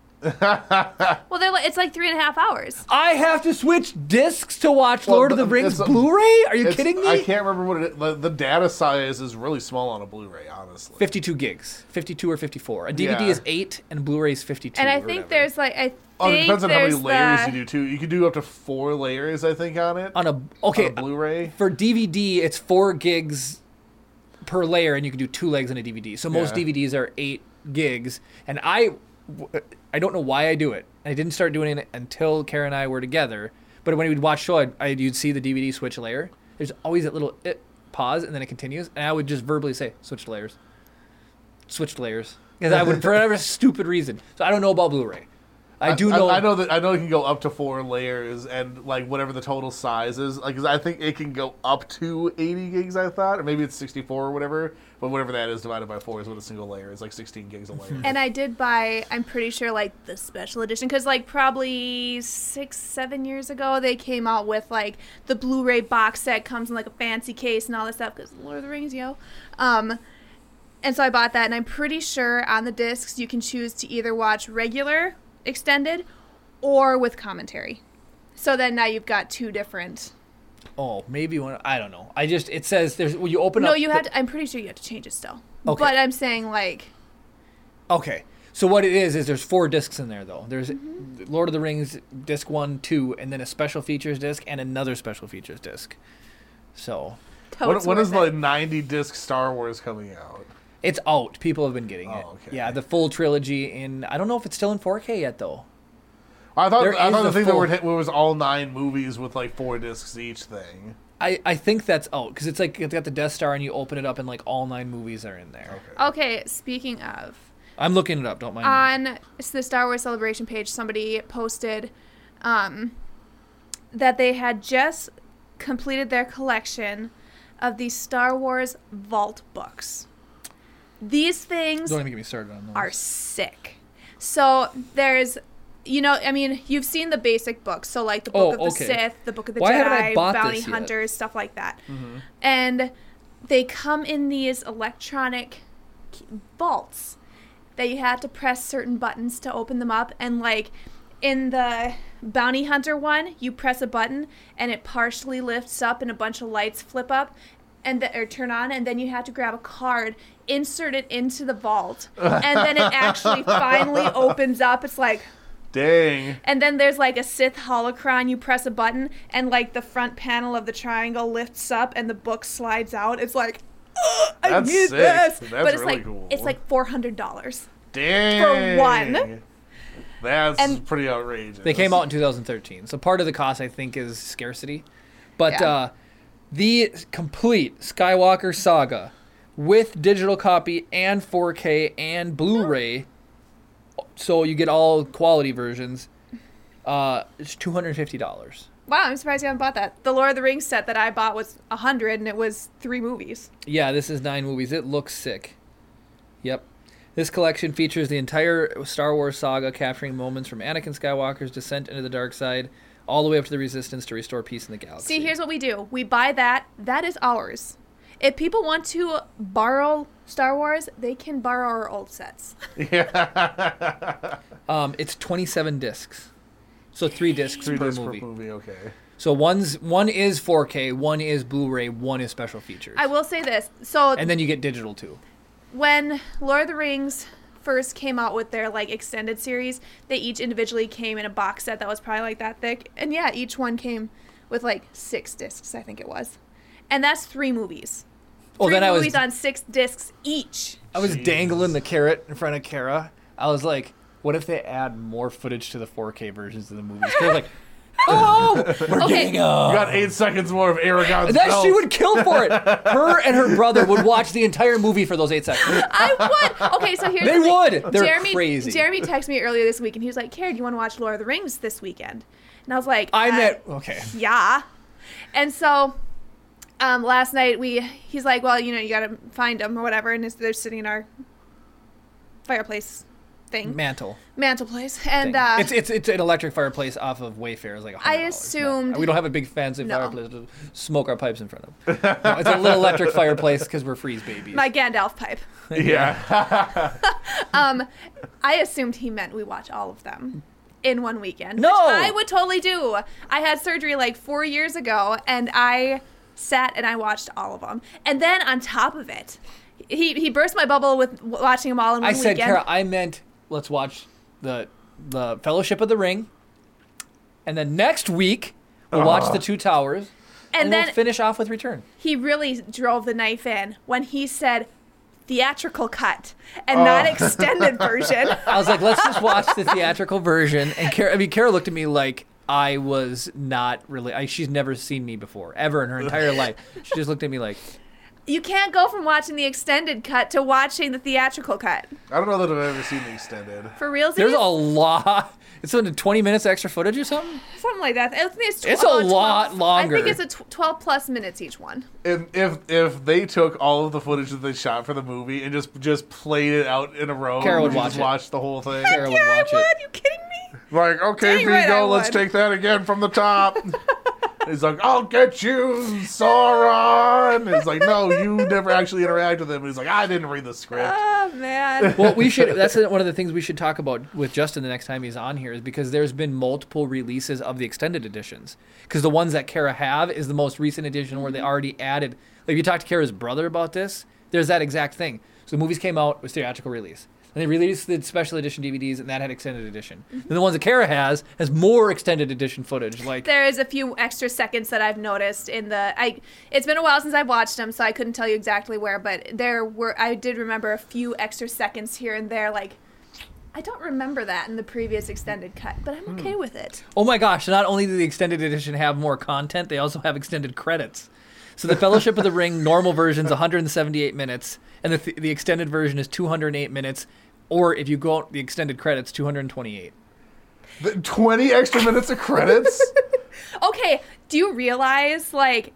Speaker 2: Well, it's like 3.5 hours.
Speaker 1: I have to switch discs to watch Lord of the Rings Blu-ray? Are you kidding me?
Speaker 3: I can't remember what it is. The data size is really small on a Blu-ray, honestly.
Speaker 1: 52 gigs. 52 or 54. A DVD is 8 and Blu-ray is 52.
Speaker 2: And I think there's like,
Speaker 3: it depends on how many layers you do, too. You can do up to 4 layers, I think, on it.
Speaker 1: On a
Speaker 3: Blu-ray.
Speaker 1: For DVD, it's 4 gigs per layer, and you can do 2 legs on a DVD. So most DVDs are 8 gigs. And I don't know why I do it. I didn't start doing it until Kara and I were together. But when we'd watch show, you'd see the DVD switch layer. There's always that little pause, and then it continues. And I would just verbally say, switch layers. Switched layers. Because I would, for whatever stupid reason. So I don't know about Blu-ray. I know it can go up to 4 layers and like whatever the total size is. Like, 'cause I think it can go up to 80 gigs. I thought, or maybe it's 64 or whatever. But whatever that is divided by 4 is what a single layer is. Like 16 gigs a layer.
Speaker 2: And I did buy, I'm pretty sure, like the special edition because like probably 6-7 years ago they came out with like the Blu-ray box set, comes in like a fancy case and all this stuff because Lord of the Rings, and so I bought that, and I'm pretty sure on the discs you can choose to either watch regular, extended, or with commentary. So then now you've got 2 different.
Speaker 1: Oh, maybe one. I don't know. It says there's when you open up.
Speaker 2: No, you have to. I'm pretty sure you have to change it still.
Speaker 1: Okay.
Speaker 2: But I'm saying like.
Speaker 1: Okay, so what it is there's 4 discs in there though. There's Lord of the Rings disc 1, 2, and then a special features disc and another special features disc. So.
Speaker 3: When is the 90 disc Star Wars coming out?
Speaker 1: It's out. People have been getting it.
Speaker 3: Okay.
Speaker 1: Yeah, the full trilogy I don't know if it's still in 4K yet though.
Speaker 3: I thought the thing that was all 9 movies with like 4 discs each thing.
Speaker 1: I think that's out because it's like it's got the Death Star and you open it up and like all 9 movies are in there.
Speaker 2: Okay, speaking of.
Speaker 1: I'm looking it up. Don't mind me.
Speaker 2: On the Star Wars Celebration page, somebody posted that they had just completed their collection of the Star Wars Vault books. These things
Speaker 1: Don't even get me started on those.
Speaker 2: are sick. So there's, you've seen the basic books. So like the Book of the Sith, the Book of the Jedi, Bounty Hunters, stuff like that.
Speaker 1: Mm-hmm.
Speaker 2: And they come in these electronic vaults that you have to press certain buttons to open them up. And like in the Bounty Hunter one, you press a button and it partially lifts up and a bunch of lights flip up or turn on, and then you have to grab a card, insert it into the vault, and then it actually finally opens up. It's like,
Speaker 3: dang.
Speaker 2: and then there's like a Sith holocron. You press a button and like the front panel of the triangle lifts up and the book slides out. It's like, I
Speaker 3: That's
Speaker 2: need
Speaker 3: sick.
Speaker 2: this.
Speaker 3: That's
Speaker 2: But it's
Speaker 3: really
Speaker 2: like
Speaker 3: cool.
Speaker 2: it's like $400.
Speaker 3: Dang.
Speaker 2: For one.
Speaker 3: That's
Speaker 2: And
Speaker 3: pretty outrageous.
Speaker 1: They came out in 2013, so part of the cost I think is scarcity. But
Speaker 2: Yeah.
Speaker 1: the complete Skywalker saga with digital copy and 4K and Blu-ray, so you get all quality versions. It's $250.
Speaker 2: Wow, I'm surprised you haven't bought that. The Lord of the Rings set that I bought was $100, and it was 3 movies.
Speaker 1: Yeah, this is 9 movies. It looks sick. Yep. This collection features the entire Star Wars saga, capturing moments from Anakin Skywalker's descent into the dark side, all the way up to the Resistance to restore peace in the galaxy.
Speaker 2: See, here's what we do. We buy that. That is ours. If people want to borrow Star Wars, they can borrow our old sets.
Speaker 1: It's 27 discs. So 3 discs
Speaker 3: 3
Speaker 1: per
Speaker 3: discs
Speaker 1: movie.
Speaker 3: per movie, okay.
Speaker 1: So one is 4K, one is Blu-ray, one is special features.
Speaker 2: I will say this. So
Speaker 1: And then you get digital too.
Speaker 2: when Lord of the Rings first came out with their like extended series, they each individually came in a box set that was probably like that thick. And yeah, each one came with like 6 discs, I think it was. And that's 3 movies.
Speaker 1: Oh,
Speaker 2: 3
Speaker 1: then I
Speaker 2: movies
Speaker 1: was
Speaker 2: on 6 discs each.
Speaker 1: I was dangling the carrot in front of Kara. I was like, what if they add more footage to the 4K versions of the movies? Kara's like, oh, we're
Speaker 2: Okay.
Speaker 1: getting
Speaker 3: You got 8 seconds more of Aragorn's
Speaker 1: That
Speaker 3: belt.
Speaker 1: she would kill for it. Her and her brother would watch the entire movie for those 8 seconds.
Speaker 2: I would. Okay, so here's
Speaker 1: They
Speaker 2: the thing.
Speaker 1: would. They're
Speaker 2: Jeremy,
Speaker 1: crazy.
Speaker 2: Jeremy texted me earlier this week, and he was like, "Kara, do you want to watch Lord of the Rings this weekend?" And I was like,
Speaker 1: Okay.
Speaker 2: yeah." And so last night he's like, "Well, you know, you got to find them or whatever," and they're sitting in our fireplace thing, mantelplace, and
Speaker 1: it's an electric fireplace off of Wayfair. It's like $100.
Speaker 2: I assumed-
Speaker 1: we don't have a big fancy
Speaker 2: No.
Speaker 1: fireplace to smoke our pipes in front of. No, it's a little electric fireplace because we're freeze babies.
Speaker 2: my Gandalf pipe.
Speaker 3: Yeah.
Speaker 2: I assumed he meant we watch all of them in one weekend.
Speaker 1: No!
Speaker 2: Which I would totally do. I had surgery like 4 years ago, and I sat and I watched all of them. And then on top of it, he burst my bubble with watching them all in one
Speaker 1: I
Speaker 2: weekend.
Speaker 1: said, Kara, I meant let's watch the Fellowship of the Ring, and then next week we'll watch the Two Towers, and
Speaker 2: then
Speaker 1: we'll finish off with Return.
Speaker 2: he really drove the knife in when he said theatrical cut and not extended version.
Speaker 1: I was like, let's just watch the theatrical version. And Kara looked at me like I was not really. She's never seen me before, ever in her entire life. She just looked at me like,
Speaker 2: You can't go from watching the extended cut to watching the theatrical cut.
Speaker 3: I don't know that I've ever seen the extended.
Speaker 2: For real,
Speaker 1: there's a lot. It's only 20 minutes extra footage or something.
Speaker 2: something like that. I think
Speaker 1: It's a lot longer.
Speaker 2: I think it's 12 plus minutes each one.
Speaker 3: If they took all of the footage that they shot for the movie and just played it out in a row,
Speaker 1: Kara would
Speaker 3: you
Speaker 1: watch
Speaker 3: just
Speaker 1: it.
Speaker 3: watch the whole thing.
Speaker 1: Kara would
Speaker 2: Yeah,
Speaker 1: watch
Speaker 2: I would.
Speaker 1: it.
Speaker 2: You kidding me?
Speaker 3: Like, okay,
Speaker 2: Dang right I
Speaker 3: Vigo, let's
Speaker 2: would.
Speaker 3: take that again from the top. He's like, I'll get you, Sauron. He's like, no, you never actually interact with him. He's like, I didn't read the script.
Speaker 2: Oh, man.
Speaker 1: Well, that's one of the things we should talk about with Justin the next time he's on here, is because there's been multiple releases of the extended editions. Because the ones that Kara have is the most recent edition where they already added. Like, if you talk to Kara's brother about this, there's that exact thing. So the movies came out, it was theatrical release. And they released the special edition DVDs, and that had extended edition. And the ones that Kara has more extended edition footage. Like,
Speaker 2: There is a few extra seconds that I've noticed in the. It's been a while since I've watched them, so I couldn't tell you exactly where, but I did remember a few extra seconds here and there. Like, I don't remember that in the previous extended cut, but I'm okay with it.
Speaker 1: oh my gosh, not only did the extended edition have more content, they also have extended credits. So the Fellowship of the Ring normal version is 178 minutes, and the extended version is 208 minutes, or if you go out the extended credits, 228.
Speaker 3: 20 extra minutes of credits?
Speaker 2: Okay, do you realize, like,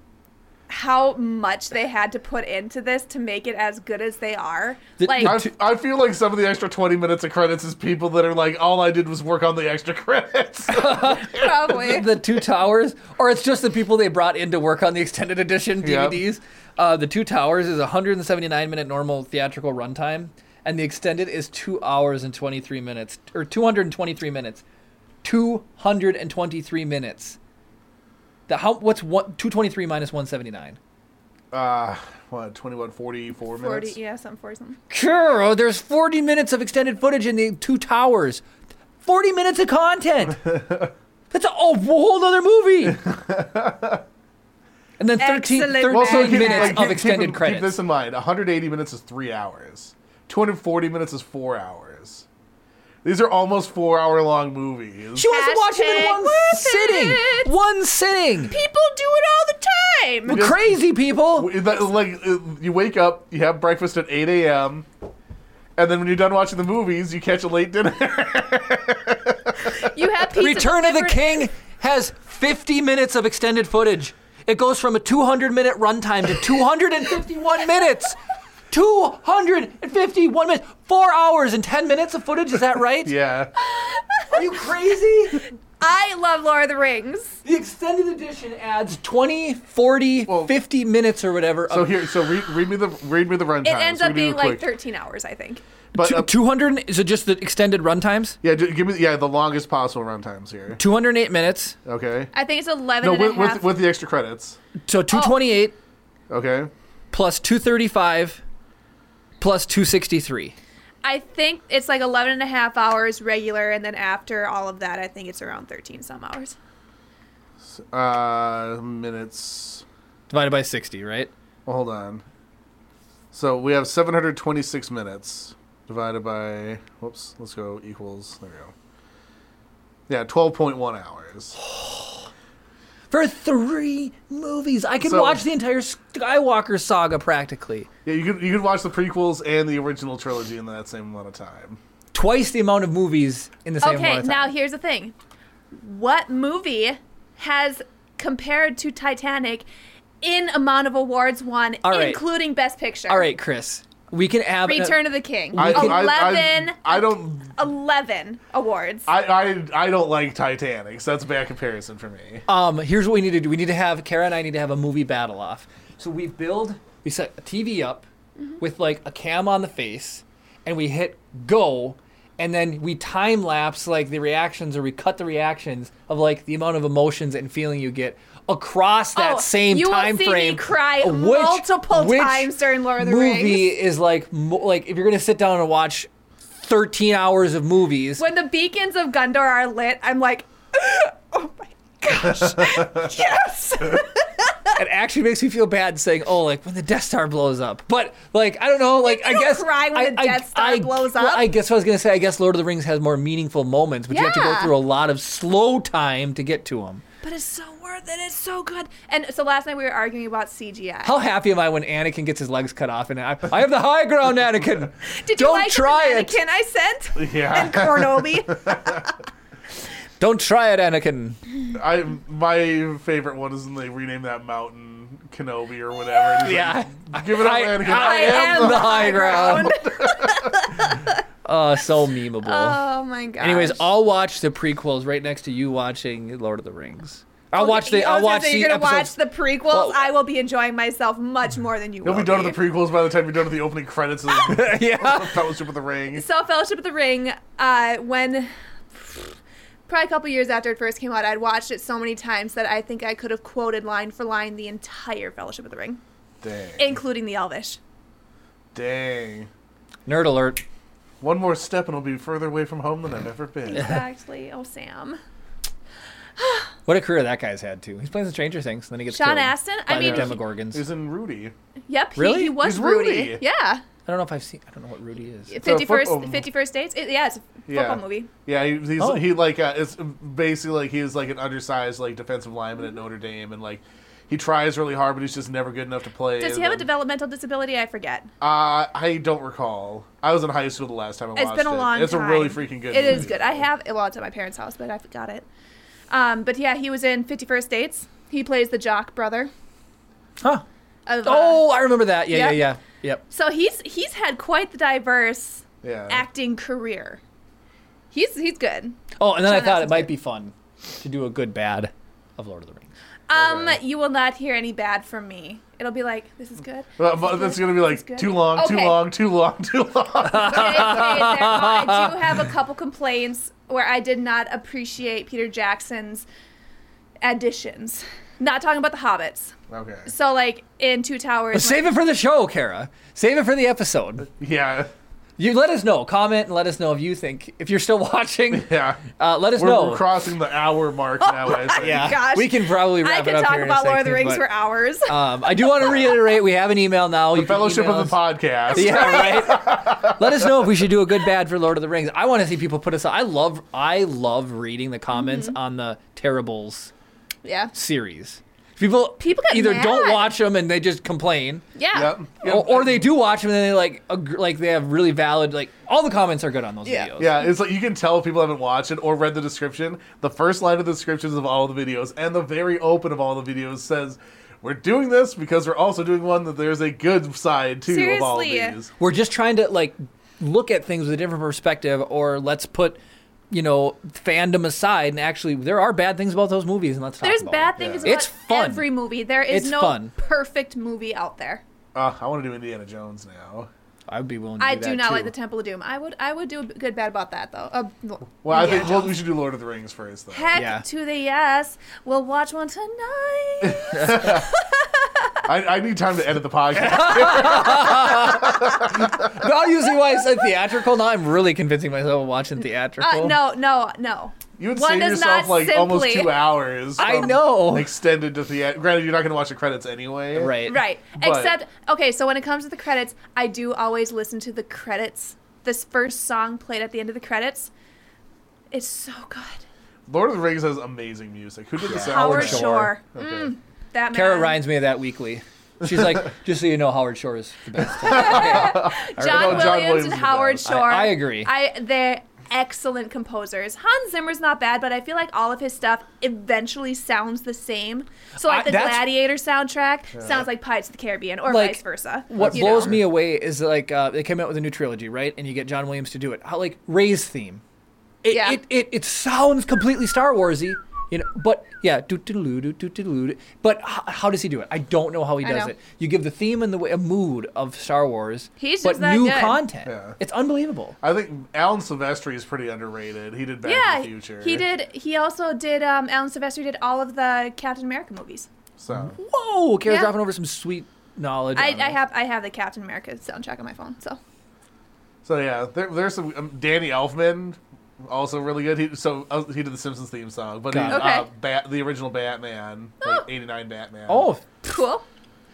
Speaker 2: how much they had to put into this to make it as good as they are?
Speaker 3: I feel like some of the extra 20 minutes of credits is people that are like, all I did was work on the extra credits.
Speaker 2: Probably.
Speaker 1: The Two Towers, or it's just the people they brought in to work on the extended edition
Speaker 3: Yep.
Speaker 1: DVDs. The Two Towers is 179-minute normal theatrical runtime, and the extended is 2 hours and 23 minutes, or 223 minutes. 223 minutes. What's 223 minus 179?
Speaker 3: What, 21, 44
Speaker 2: 40,
Speaker 3: minutes?
Speaker 2: yeah, something.
Speaker 1: Sure, there's 40 minutes of extended footage in the Two Towers. 40 minutes of content. That's a whole other movie. And then 13
Speaker 2: Excellent.
Speaker 3: Well, so
Speaker 1: minutes of extended credits.
Speaker 3: Keep this in mind. 180 minutes is 3 hours. 240 minutes is 4 hours. These are almost 4-hour-long movies.
Speaker 1: She wants to watch it in one
Speaker 2: Worth
Speaker 1: sitting.
Speaker 2: it.
Speaker 1: One sitting.
Speaker 2: People do it all the time.
Speaker 1: We're crazy people.
Speaker 3: You wake up, you have breakfast at 8 a.m., and then when you're done watching the movies, you catch a late dinner.
Speaker 2: You have pizza
Speaker 1: Return of the
Speaker 2: delivered-
Speaker 1: King has 50 minutes of extended footage. It goes from a 200-minute runtime to 251 minutes. 251 minutes. 4 hours and 10 minutes of footage. Is that right?
Speaker 3: Yeah.
Speaker 1: Are you crazy?
Speaker 2: I love Lord of the Rings.
Speaker 1: The extended edition adds 20, 40,
Speaker 3: Well,
Speaker 1: 50 minutes or whatever.
Speaker 3: So read me the runtime.
Speaker 2: It ends up being like 13 hours, I think.
Speaker 3: But
Speaker 1: 200. Is it just the extended runtimes?
Speaker 3: yeah, give me the longest possible runtimes here.
Speaker 1: 208 minutes.
Speaker 3: Okay.
Speaker 2: I think it's 11
Speaker 3: No,
Speaker 2: and a half.
Speaker 3: with the extra credits.
Speaker 1: So 228
Speaker 3: Okay.
Speaker 1: plus 235 plus 263.
Speaker 2: I think it's like 11 and a half hours regular, and then after all of that, I think it's around 13 some hours.
Speaker 3: Minutes.
Speaker 1: Divided by 60, right?
Speaker 3: Well, hold on. So we have 726 minutes divided by. Whoops. Let's go equals. There we go. Yeah, 12.1 hours.
Speaker 1: For 3 movies. I can
Speaker 3: So-
Speaker 1: watch the entire Skywalker saga practically.
Speaker 3: Yeah, you could watch the prequels and the original trilogy in that same amount of time.
Speaker 1: Twice the amount of movies in the same amount
Speaker 2: Okay,
Speaker 1: of
Speaker 2: now
Speaker 1: time.
Speaker 2: here's the thing. What movie has, compared to Titanic, in amount of awards won,
Speaker 1: All right.
Speaker 2: including Best Picture?
Speaker 1: All right, Chris. We can have
Speaker 2: Return of the King.
Speaker 3: I
Speaker 2: 11 awards.
Speaker 3: I don't like Titanic, so that's a bad comparison for me.
Speaker 1: Here's what we need to do. We need to have Kara and I need to have a movie battle off. So we set a TV up with like a cam on the face, and we hit go, and then we time lapse like the reactions, or we cut the reactions of like the amount of emotions and feeling you get across that same
Speaker 2: you
Speaker 1: time
Speaker 2: will see
Speaker 1: frame.
Speaker 2: me cry
Speaker 1: Which-
Speaker 2: multiple
Speaker 1: which
Speaker 2: times during Lord of the
Speaker 1: movie
Speaker 2: Rings.
Speaker 1: is like if you're gonna sit down and watch 13 hours of movies.
Speaker 2: When the beacons of Gondor are lit, I'm like, oh my gosh, yes!
Speaker 1: It actually makes me feel bad saying, "Oh, like when the Death Star blows up." But like, I don't know. Like, I
Speaker 2: don't
Speaker 1: guess
Speaker 2: cry when the Death Star blows
Speaker 1: well,
Speaker 2: up.
Speaker 1: I guess what I was gonna say. I guess Lord of the Rings has more meaningful moments, but you have to go
Speaker 2: Yeah.
Speaker 1: through a lot of slow time to get to them.
Speaker 2: But it's so worth it. It's so good. And so last night we were arguing about CGI.
Speaker 1: How happy am I when Anakin gets his legs cut off and I have the high ground, Anakin.
Speaker 2: Did you
Speaker 1: Don't
Speaker 2: like
Speaker 1: try
Speaker 2: the
Speaker 1: it.
Speaker 2: mannequin I sent?
Speaker 3: Yeah.
Speaker 2: And Cornobi.
Speaker 1: Don't try it, Anakin.
Speaker 3: My favorite one is when they rename that mountain Kenobi or whatever. And he's
Speaker 1: Yeah.
Speaker 3: like, give it up, Anakin.
Speaker 1: I am the high ground. Oh, so memeable.
Speaker 2: Oh my gosh.
Speaker 1: Anyways, I'll watch the prequels right next to you watching Lord of the Rings. I'll watch the
Speaker 2: You're gonna watch
Speaker 1: episodes.
Speaker 2: the prequels.
Speaker 1: Well-
Speaker 2: I will be enjoying myself much more than you
Speaker 3: You'll
Speaker 2: will
Speaker 3: be done with the prequels by the time you're done with the opening credits of
Speaker 1: Yeah.
Speaker 3: Fellowship of the Ring.
Speaker 2: So Fellowship of the Ring, when probably a couple years after it first came out, I'd watched it so many times that I think I could have quoted line for line the entire Fellowship of the Ring,
Speaker 3: Dang.
Speaker 2: including the Elvish.
Speaker 3: Dang.
Speaker 1: Nerd alert.
Speaker 3: One more step and I'll be further away from home than I've ever been.
Speaker 2: Exactly. Oh, Sam.
Speaker 1: What a career that guy's had too. He's playing some Stranger Things, and then he gets
Speaker 2: Sean
Speaker 1: killed
Speaker 2: Astin?
Speaker 1: by
Speaker 2: I mean,
Speaker 1: the Demogorgons.
Speaker 3: He's in Rudy.
Speaker 2: Yep.
Speaker 1: Really?
Speaker 2: He was
Speaker 3: He's Rudy.
Speaker 2: Rudy. Yeah.
Speaker 1: I don't know if I've seen. I don't know what Rudy is.
Speaker 3: It's a
Speaker 2: 51st Dates? Yeah, it's a football movie.
Speaker 3: Yeah, he's
Speaker 1: Oh.
Speaker 3: it's basically like he's like an undersized like defensive lineman at Notre Dame, and like he tries really hard, but he's just never good enough to play.
Speaker 2: Does he
Speaker 3: and
Speaker 2: have a
Speaker 3: then-
Speaker 2: developmental disability? I forget.
Speaker 3: I don't recall. I was in high school the last time I watched it.
Speaker 2: It's been a long time.
Speaker 3: It's a really freaking good
Speaker 2: It
Speaker 3: movie.
Speaker 2: is good. I have, well, it's at my parents' house, but I forgot it. But yeah, he was in 51st Dates. He plays the jock brother.
Speaker 1: Huh.
Speaker 2: Of,
Speaker 1: Oh, I remember that.
Speaker 2: Yep.
Speaker 1: Yeah. Yep.
Speaker 2: So he's had quite the diverse
Speaker 3: Yeah.
Speaker 2: acting career. He's good.
Speaker 1: Oh, and then I
Speaker 2: Sean
Speaker 1: thought it
Speaker 2: Astin's
Speaker 1: might
Speaker 2: good.
Speaker 1: be fun to do a good bad of Lord of the Rings.
Speaker 3: Okay.
Speaker 2: You will not hear any bad from me. It'll be like, this is good.
Speaker 3: Well,
Speaker 2: This is
Speaker 3: that's
Speaker 2: good.
Speaker 3: gonna be
Speaker 2: This
Speaker 3: like
Speaker 2: is good.
Speaker 3: too long, too
Speaker 2: Okay.
Speaker 3: long, too long, too long.
Speaker 2: Okay, I do have a couple complaints where I did not appreciate Peter Jackson's additions. Not talking about the Hobbits.
Speaker 3: Okay.
Speaker 2: So, like, in Two Towers...
Speaker 1: But save it for the show, Kara. Save it for the episode.
Speaker 3: Yeah.
Speaker 1: You let us know. Comment and let us know if you think, if you're still watching.
Speaker 3: Yeah.
Speaker 1: Let us know.
Speaker 3: We're crossing the hour mark now, I think.
Speaker 1: Yeah.
Speaker 2: Gosh.
Speaker 1: We can probably wrap
Speaker 2: I
Speaker 1: it
Speaker 2: could
Speaker 1: up
Speaker 2: talk
Speaker 1: here in a
Speaker 2: about Lord of the
Speaker 1: second,
Speaker 2: Rings
Speaker 1: but,
Speaker 2: for hours.
Speaker 1: I do want to reiterate, we have an email now.
Speaker 3: The
Speaker 1: You can
Speaker 3: Fellowship
Speaker 1: email
Speaker 3: of the
Speaker 1: us.
Speaker 3: Podcast.
Speaker 1: Yeah, right. Let us know if we should do a good bad for Lord of the Rings. I want to see people put us. I love reading the comments on the Terribles
Speaker 2: Yeah.
Speaker 1: series. People
Speaker 2: get
Speaker 1: either don't
Speaker 2: mad.
Speaker 1: watch them and they just complain,
Speaker 2: Yeah.
Speaker 3: Yep.
Speaker 1: or they do watch them and they like they have really valid, like, all the comments are good on those
Speaker 2: Yeah.
Speaker 1: videos.
Speaker 3: Yeah, it's like you can tell people haven't watched it or read the description. The first line of the descriptions of all the videos and the very open of all the videos says, "We're doing this because we're also doing one that there's a good side too of all of
Speaker 2: Seriously.
Speaker 3: these."
Speaker 1: We're just trying to like look at things with a different perspective, or let's put, fandom aside and actually there are bad things about those movies and let's talk
Speaker 2: There's
Speaker 1: about
Speaker 2: bad
Speaker 1: them.
Speaker 2: things
Speaker 3: Yeah.
Speaker 2: about
Speaker 1: It's fun.
Speaker 2: every movie. There is
Speaker 1: It's
Speaker 2: no
Speaker 1: fun.
Speaker 2: perfect movie out there.
Speaker 3: I want to do Indiana Jones now.
Speaker 1: I would be willing to
Speaker 2: I
Speaker 1: do
Speaker 2: do
Speaker 1: that
Speaker 2: not
Speaker 1: too.
Speaker 2: like the Temple of Doom. I would do a good bad about that though.
Speaker 3: Well, I
Speaker 2: Indiana
Speaker 3: think
Speaker 2: Jones.
Speaker 3: we should do Lord of the Rings first, though.
Speaker 2: Heck
Speaker 1: Yeah.
Speaker 2: to the yes. We'll watch one tonight.
Speaker 3: I need time to edit the podcast.
Speaker 1: Now you see why I said theatrical. Now I'm really convincing myself of watching theatrical.
Speaker 2: No.
Speaker 3: You would
Speaker 2: One
Speaker 3: save
Speaker 2: does
Speaker 3: yourself
Speaker 2: not
Speaker 3: like almost
Speaker 2: simply-
Speaker 3: 2 hours.
Speaker 1: I
Speaker 3: from
Speaker 1: know.
Speaker 3: Extended to theater. Granted, you're not going to watch the credits anyway.
Speaker 1: Right.
Speaker 2: Right.
Speaker 3: But-
Speaker 2: Except, okay, so when it comes to the credits, I do always listen to the credits. This first song played at the end of the credits. It's so good.
Speaker 3: Lord of the Rings has amazing music. Who did the sound?
Speaker 2: Howard
Speaker 1: Shore.
Speaker 2: Shore.
Speaker 3: Okay.
Speaker 2: That man.
Speaker 1: Kara reminds me of that weekly. She's like, just so you know, Howard Shore is the best.
Speaker 2: John
Speaker 3: No, John
Speaker 2: Williams
Speaker 3: Williams
Speaker 2: and
Speaker 3: is the
Speaker 2: Howard
Speaker 3: best.
Speaker 2: Shore.
Speaker 1: I agree.
Speaker 2: They're excellent composers. Hans Zimmer's not bad, but I feel like all of his stuff eventually sounds the same. So like the
Speaker 1: that's-
Speaker 2: Gladiator soundtrack sounds like Pirates of the Caribbean or
Speaker 1: Like,
Speaker 2: vice versa.
Speaker 1: What
Speaker 2: you
Speaker 1: blows
Speaker 2: know?
Speaker 1: me away is like they came out with a new trilogy, right? And you get John Williams to do it. How like Ray's theme,
Speaker 2: Yeah.
Speaker 1: it sounds completely Star Warsy, But yeah, do. But how does he do it? I don't know how he
Speaker 2: I
Speaker 1: does
Speaker 2: know.
Speaker 1: it. You give the theme and a mood of Star Wars,
Speaker 2: He's
Speaker 1: but
Speaker 2: just that
Speaker 1: new
Speaker 2: good.
Speaker 1: content.
Speaker 3: Yeah.
Speaker 1: It's unbelievable.
Speaker 3: I think Alan Silvestri is pretty underrated. He did Back
Speaker 2: Yeah,
Speaker 3: to the Future.
Speaker 2: he did. He also did. Alan Silvestri did all of the Captain America movies.
Speaker 3: So
Speaker 1: Whoa, Kara's
Speaker 2: Yeah.
Speaker 1: dropping over some sweet knowledge.
Speaker 2: I
Speaker 1: on it.
Speaker 2: have the Captain America soundtrack on my phone. So
Speaker 3: yeah, there's some Danny Elfman, also really good. He did the Simpsons theme song, but he,
Speaker 1: Got
Speaker 2: it. Okay.
Speaker 3: the original Batman, like '89 Batman.
Speaker 1: Oh,
Speaker 2: cool.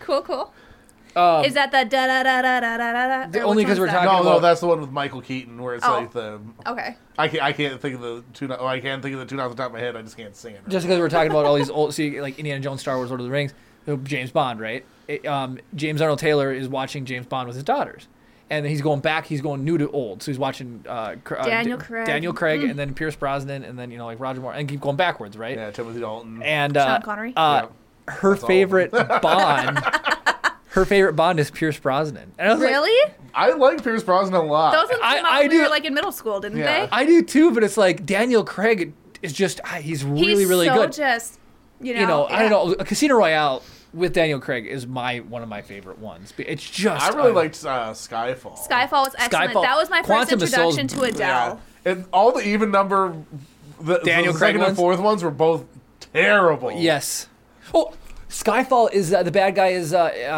Speaker 2: Is that the da da da da da da da?
Speaker 1: Only 'cause we're talking
Speaker 3: no,
Speaker 1: about-
Speaker 3: that's the one with Michael Keaton, where it's
Speaker 2: Oh.
Speaker 3: like the
Speaker 2: Okay.
Speaker 3: I can't think of the tune. Oh, I can't think of the tune off the top of my head. I just can't sing it.
Speaker 1: just because we're talking about all these old, see, like Indiana Jones, Star Wars, Lord of the Rings, James Bond, right? James Arnold Taylor is watching James Bond with his daughters, and he's going back. He's going new to old, so he's watching
Speaker 2: Daniel Craig.
Speaker 1: Daniel Craig, and then Pierce Brosnan, and then like Roger Moore, and keep going backwards, right?
Speaker 3: Yeah, Timothy Dalton.
Speaker 1: And
Speaker 2: Sean Connery.
Speaker 3: Yeah.
Speaker 1: her
Speaker 3: That's all.
Speaker 1: favorite Bond. Her favorite Bond is Pierce Brosnan, and I was like,
Speaker 2: Really?
Speaker 3: I like Pierce Brosnan a lot.
Speaker 2: Those ones came out
Speaker 1: I
Speaker 2: when we
Speaker 1: do-
Speaker 2: were like in middle school, didn't
Speaker 3: Yeah.
Speaker 2: they?
Speaker 1: I do too, but it's like Daniel Craig is just he's really
Speaker 2: He's
Speaker 1: really
Speaker 2: so
Speaker 1: good.
Speaker 2: Just I don't
Speaker 1: I don't know. Casino Royale with Daniel Craig is one of my favorite ones. It's just
Speaker 3: I really liked Skyfall.
Speaker 2: Skyfall was excellent.
Speaker 1: Skyfall.
Speaker 2: That was my
Speaker 1: Quantum
Speaker 2: first
Speaker 1: of Solace-
Speaker 2: introduction to Adele.
Speaker 3: Yeah, and all the even number,
Speaker 1: Daniel
Speaker 3: the
Speaker 1: Craig
Speaker 3: second
Speaker 1: ones?
Speaker 3: and fourth ones were both terrible.
Speaker 1: Yes. Oh, Skyfall is the bad guy is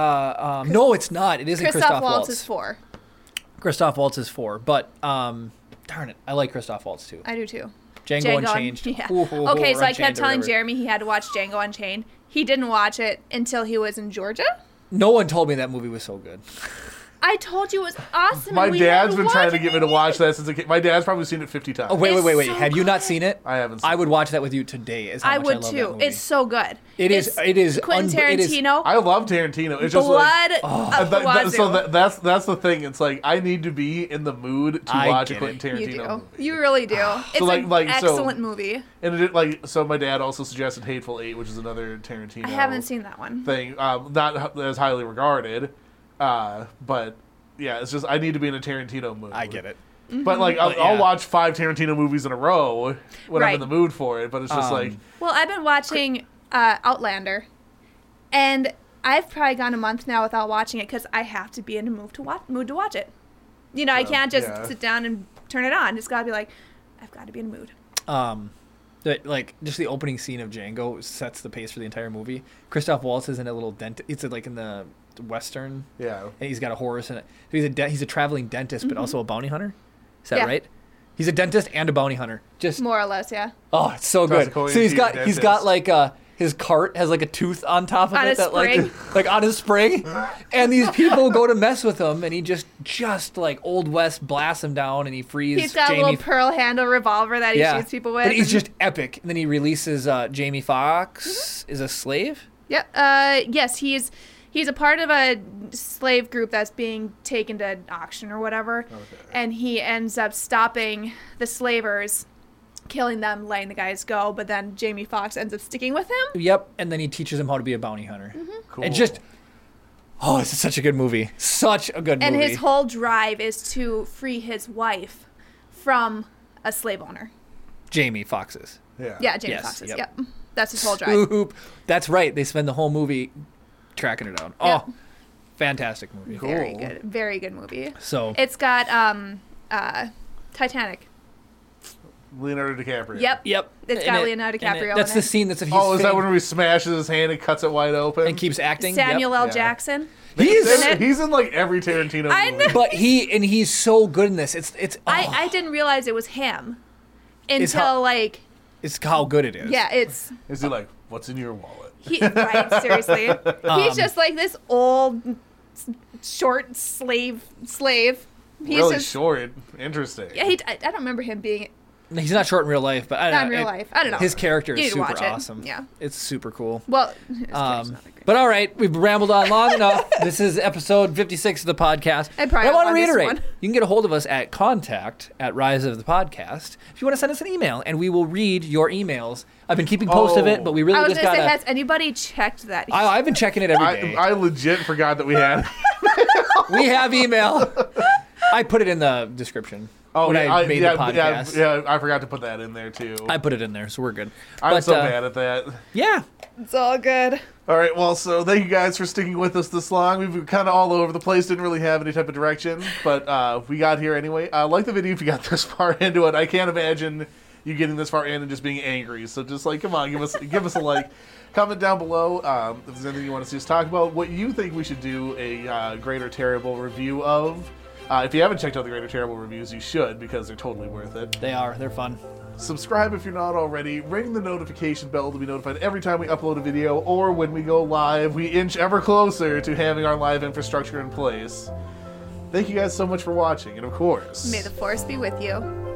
Speaker 1: no, it's not. It isn't
Speaker 2: Christoph
Speaker 1: Christoph
Speaker 2: Waltz is
Speaker 1: Waltz.
Speaker 2: 4.
Speaker 1: Christoph Waltz is 4, but darn it, I like Christoph Waltz too.
Speaker 2: I do too.
Speaker 1: Django Unchained.
Speaker 2: Yeah.
Speaker 1: Ooh,
Speaker 2: Okay, so I
Speaker 1: Unchained
Speaker 2: kept
Speaker 1: or
Speaker 2: telling
Speaker 1: whatever.
Speaker 2: Jeremy he had to watch Django Unchained. He didn't watch it until he was in Georgia.
Speaker 1: No one told me that movie was so good.
Speaker 2: I told you it was awesome.
Speaker 3: My
Speaker 2: and we
Speaker 3: dad's
Speaker 2: had
Speaker 3: been
Speaker 2: watch
Speaker 3: trying to
Speaker 2: it
Speaker 3: get me to watch that since a kid. My dad's probably seen it 50 times.
Speaker 1: Oh wait.
Speaker 2: It's so
Speaker 1: Have you not
Speaker 2: good.
Speaker 1: seen it?
Speaker 3: I haven't seen
Speaker 1: I would
Speaker 3: it.
Speaker 1: watch that with you today. Is how
Speaker 2: I
Speaker 1: much
Speaker 2: would
Speaker 1: I love
Speaker 2: too.
Speaker 1: That movie.
Speaker 2: It's so good.
Speaker 1: It is
Speaker 2: Quentin
Speaker 1: it is-
Speaker 2: Tarantino.
Speaker 3: I love Tarantino. It's just
Speaker 2: Blood
Speaker 3: like
Speaker 2: of
Speaker 3: that-
Speaker 2: the Wazoo.
Speaker 3: so that's the thing. It's like I need to be in the mood to
Speaker 1: I
Speaker 3: watch a
Speaker 1: get
Speaker 3: Quentin
Speaker 1: it.
Speaker 2: You
Speaker 3: Tarantino
Speaker 2: do.
Speaker 3: movie.
Speaker 2: You really do. It's
Speaker 3: like-
Speaker 2: an
Speaker 3: like, so-
Speaker 2: excellent movie.
Speaker 3: And so my dad also suggested Hateful Eight, which is another Tarantino.
Speaker 2: I haven't seen that one.
Speaker 3: thing. Not as highly regarded, but yeah, it's just I need to be in a Tarantino mood.
Speaker 1: I get it.
Speaker 3: But like I'll
Speaker 1: yeah.
Speaker 3: watch 5 Tarantino movies in a row when I'm
Speaker 2: Right.
Speaker 3: in the mood for it. But it's just like
Speaker 2: Well, I've been watching Outlander, and I've probably gone a month now without watching it because I have to be in a mood to watch it. I can't just
Speaker 3: yeah.
Speaker 2: sit down and turn it on. It's got to be like, I've got to be in a mood.
Speaker 1: Like just the opening scene of Django sets the pace for the entire movie. Christoph Waltz is in a little it's like in the Western.
Speaker 3: Yeah.
Speaker 1: And he's got a horse and he's a traveling dentist, but also a bounty hunter. Is that
Speaker 2: Yeah.
Speaker 1: right? He's a dentist and a bounty hunter. Just
Speaker 2: More or less, yeah.
Speaker 1: oh, it's so good.
Speaker 3: Toss a coin
Speaker 1: So he's
Speaker 3: to your
Speaker 1: got
Speaker 3: dentist.
Speaker 1: like his cart has like a tooth on top of
Speaker 2: On
Speaker 1: it
Speaker 2: a
Speaker 1: that
Speaker 2: spring.
Speaker 1: like on his spring, and these people go to mess with him, and he just like Old West blasts him down, and he frees
Speaker 2: He's got
Speaker 1: Jamie.
Speaker 2: a little pearl handle revolver that he shoots people with.
Speaker 1: But he's
Speaker 2: and-
Speaker 1: just epic. And then he releases Jamie Foxx is a slave.
Speaker 2: Yep. Yes, he's a part of a slave group that's being taken to auction or whatever, and he ends up stopping the slavers, killing them, letting the guys go. But then Jamie Foxx ends up sticking with him.
Speaker 1: Yep. And then he teaches him how to be a bounty hunter.
Speaker 3: Cool.
Speaker 1: And just this is such a good movie. Such a good
Speaker 2: And
Speaker 1: movie.
Speaker 2: his whole drive is to free his wife from a slave owner.
Speaker 1: Jamie Foxx's.
Speaker 2: Yeah, Jamie
Speaker 1: Yes,
Speaker 2: Foxx's.
Speaker 1: yep.
Speaker 2: Yep. That's his whole drive.
Speaker 1: Scoop. That's right. They spend the whole movie tracking her down.
Speaker 2: Yep.
Speaker 1: Oh, fantastic movie.
Speaker 3: Cool.
Speaker 2: Very good movie.
Speaker 1: So
Speaker 2: It's got Titanic.
Speaker 3: Leonardo DiCaprio.
Speaker 2: Yep.
Speaker 1: yep.
Speaker 2: It's
Speaker 1: And
Speaker 2: got Leonardo DiCaprio
Speaker 1: That's
Speaker 2: in
Speaker 1: the
Speaker 2: it.
Speaker 1: scene that's he's
Speaker 3: Oh, is that
Speaker 1: fitting
Speaker 3: when he smashes his hand and cuts it wide open?
Speaker 1: and keeps acting.
Speaker 2: Samuel
Speaker 1: Yep.
Speaker 2: L.
Speaker 3: Yeah.
Speaker 2: Jackson.
Speaker 1: He's
Speaker 2: in it.
Speaker 3: He's in like every Tarantino
Speaker 2: I
Speaker 3: movie.
Speaker 2: know.
Speaker 1: but he's so good in this. It's
Speaker 2: I didn't realize it was him
Speaker 1: It's
Speaker 2: until
Speaker 1: how-
Speaker 2: like
Speaker 1: it's how good it is.
Speaker 2: yeah, it's
Speaker 3: Is he like, what's in your wallet?
Speaker 2: right, seriously. He's just like this old short slave. He's
Speaker 3: Really
Speaker 2: just
Speaker 3: short. Interesting.
Speaker 2: yeah, I don't remember him being
Speaker 1: He's not short in real life, but I
Speaker 2: not
Speaker 1: don't
Speaker 2: in real
Speaker 1: know.
Speaker 2: life. I don't know.
Speaker 1: His character
Speaker 2: You
Speaker 1: is
Speaker 2: need to
Speaker 1: super
Speaker 2: watch it.
Speaker 1: awesome.
Speaker 2: Yeah.
Speaker 1: It's super cool.
Speaker 2: Well, his character's not that great.
Speaker 1: But all right, we've rambled on long enough. This is episode 56 of the podcast.
Speaker 2: I probably
Speaker 1: I want to
Speaker 2: won't on this
Speaker 1: reiterate,
Speaker 2: one.
Speaker 1: you can get a hold of us at contact@riseofthepodcast if you want to send us an email, and we will read your emails. I've been keeping post of it, but we
Speaker 2: I
Speaker 1: really
Speaker 2: was
Speaker 1: just
Speaker 2: gonna say,
Speaker 1: got
Speaker 2: has anybody checked that?
Speaker 1: I've been checking it every day.
Speaker 3: I legit forgot that we had.
Speaker 1: We have email. I put it in the description when I made the podcast.
Speaker 3: Yeah, I forgot to put that in there too.
Speaker 1: I put it in there, so we're good.
Speaker 3: I'm
Speaker 1: But,
Speaker 3: so bad at that.
Speaker 1: Yeah.
Speaker 2: It's all good.
Speaker 3: All right, well, so thank you guys for sticking with us this long. We've been kind of all over the place, didn't really have any type of direction, but we got here anyway. Like the video if you got this far into it. I can't imagine you getting this far in and just being angry. So just like, come on, give us a like. Comment down below if there's anything you want to see us talk about. What you think we should do a Great or Terrible review of. If you haven't checked out the Great or Terrible reviews, you should because they're totally worth it.
Speaker 1: They are. They're fun.
Speaker 3: Subscribe if you're not already. Ring the notification bell to be notified every time we upload a video or when we go live. We inch ever closer to having our live infrastructure in place. Thank you guys so much for watching, and of course...
Speaker 2: May the force be with you.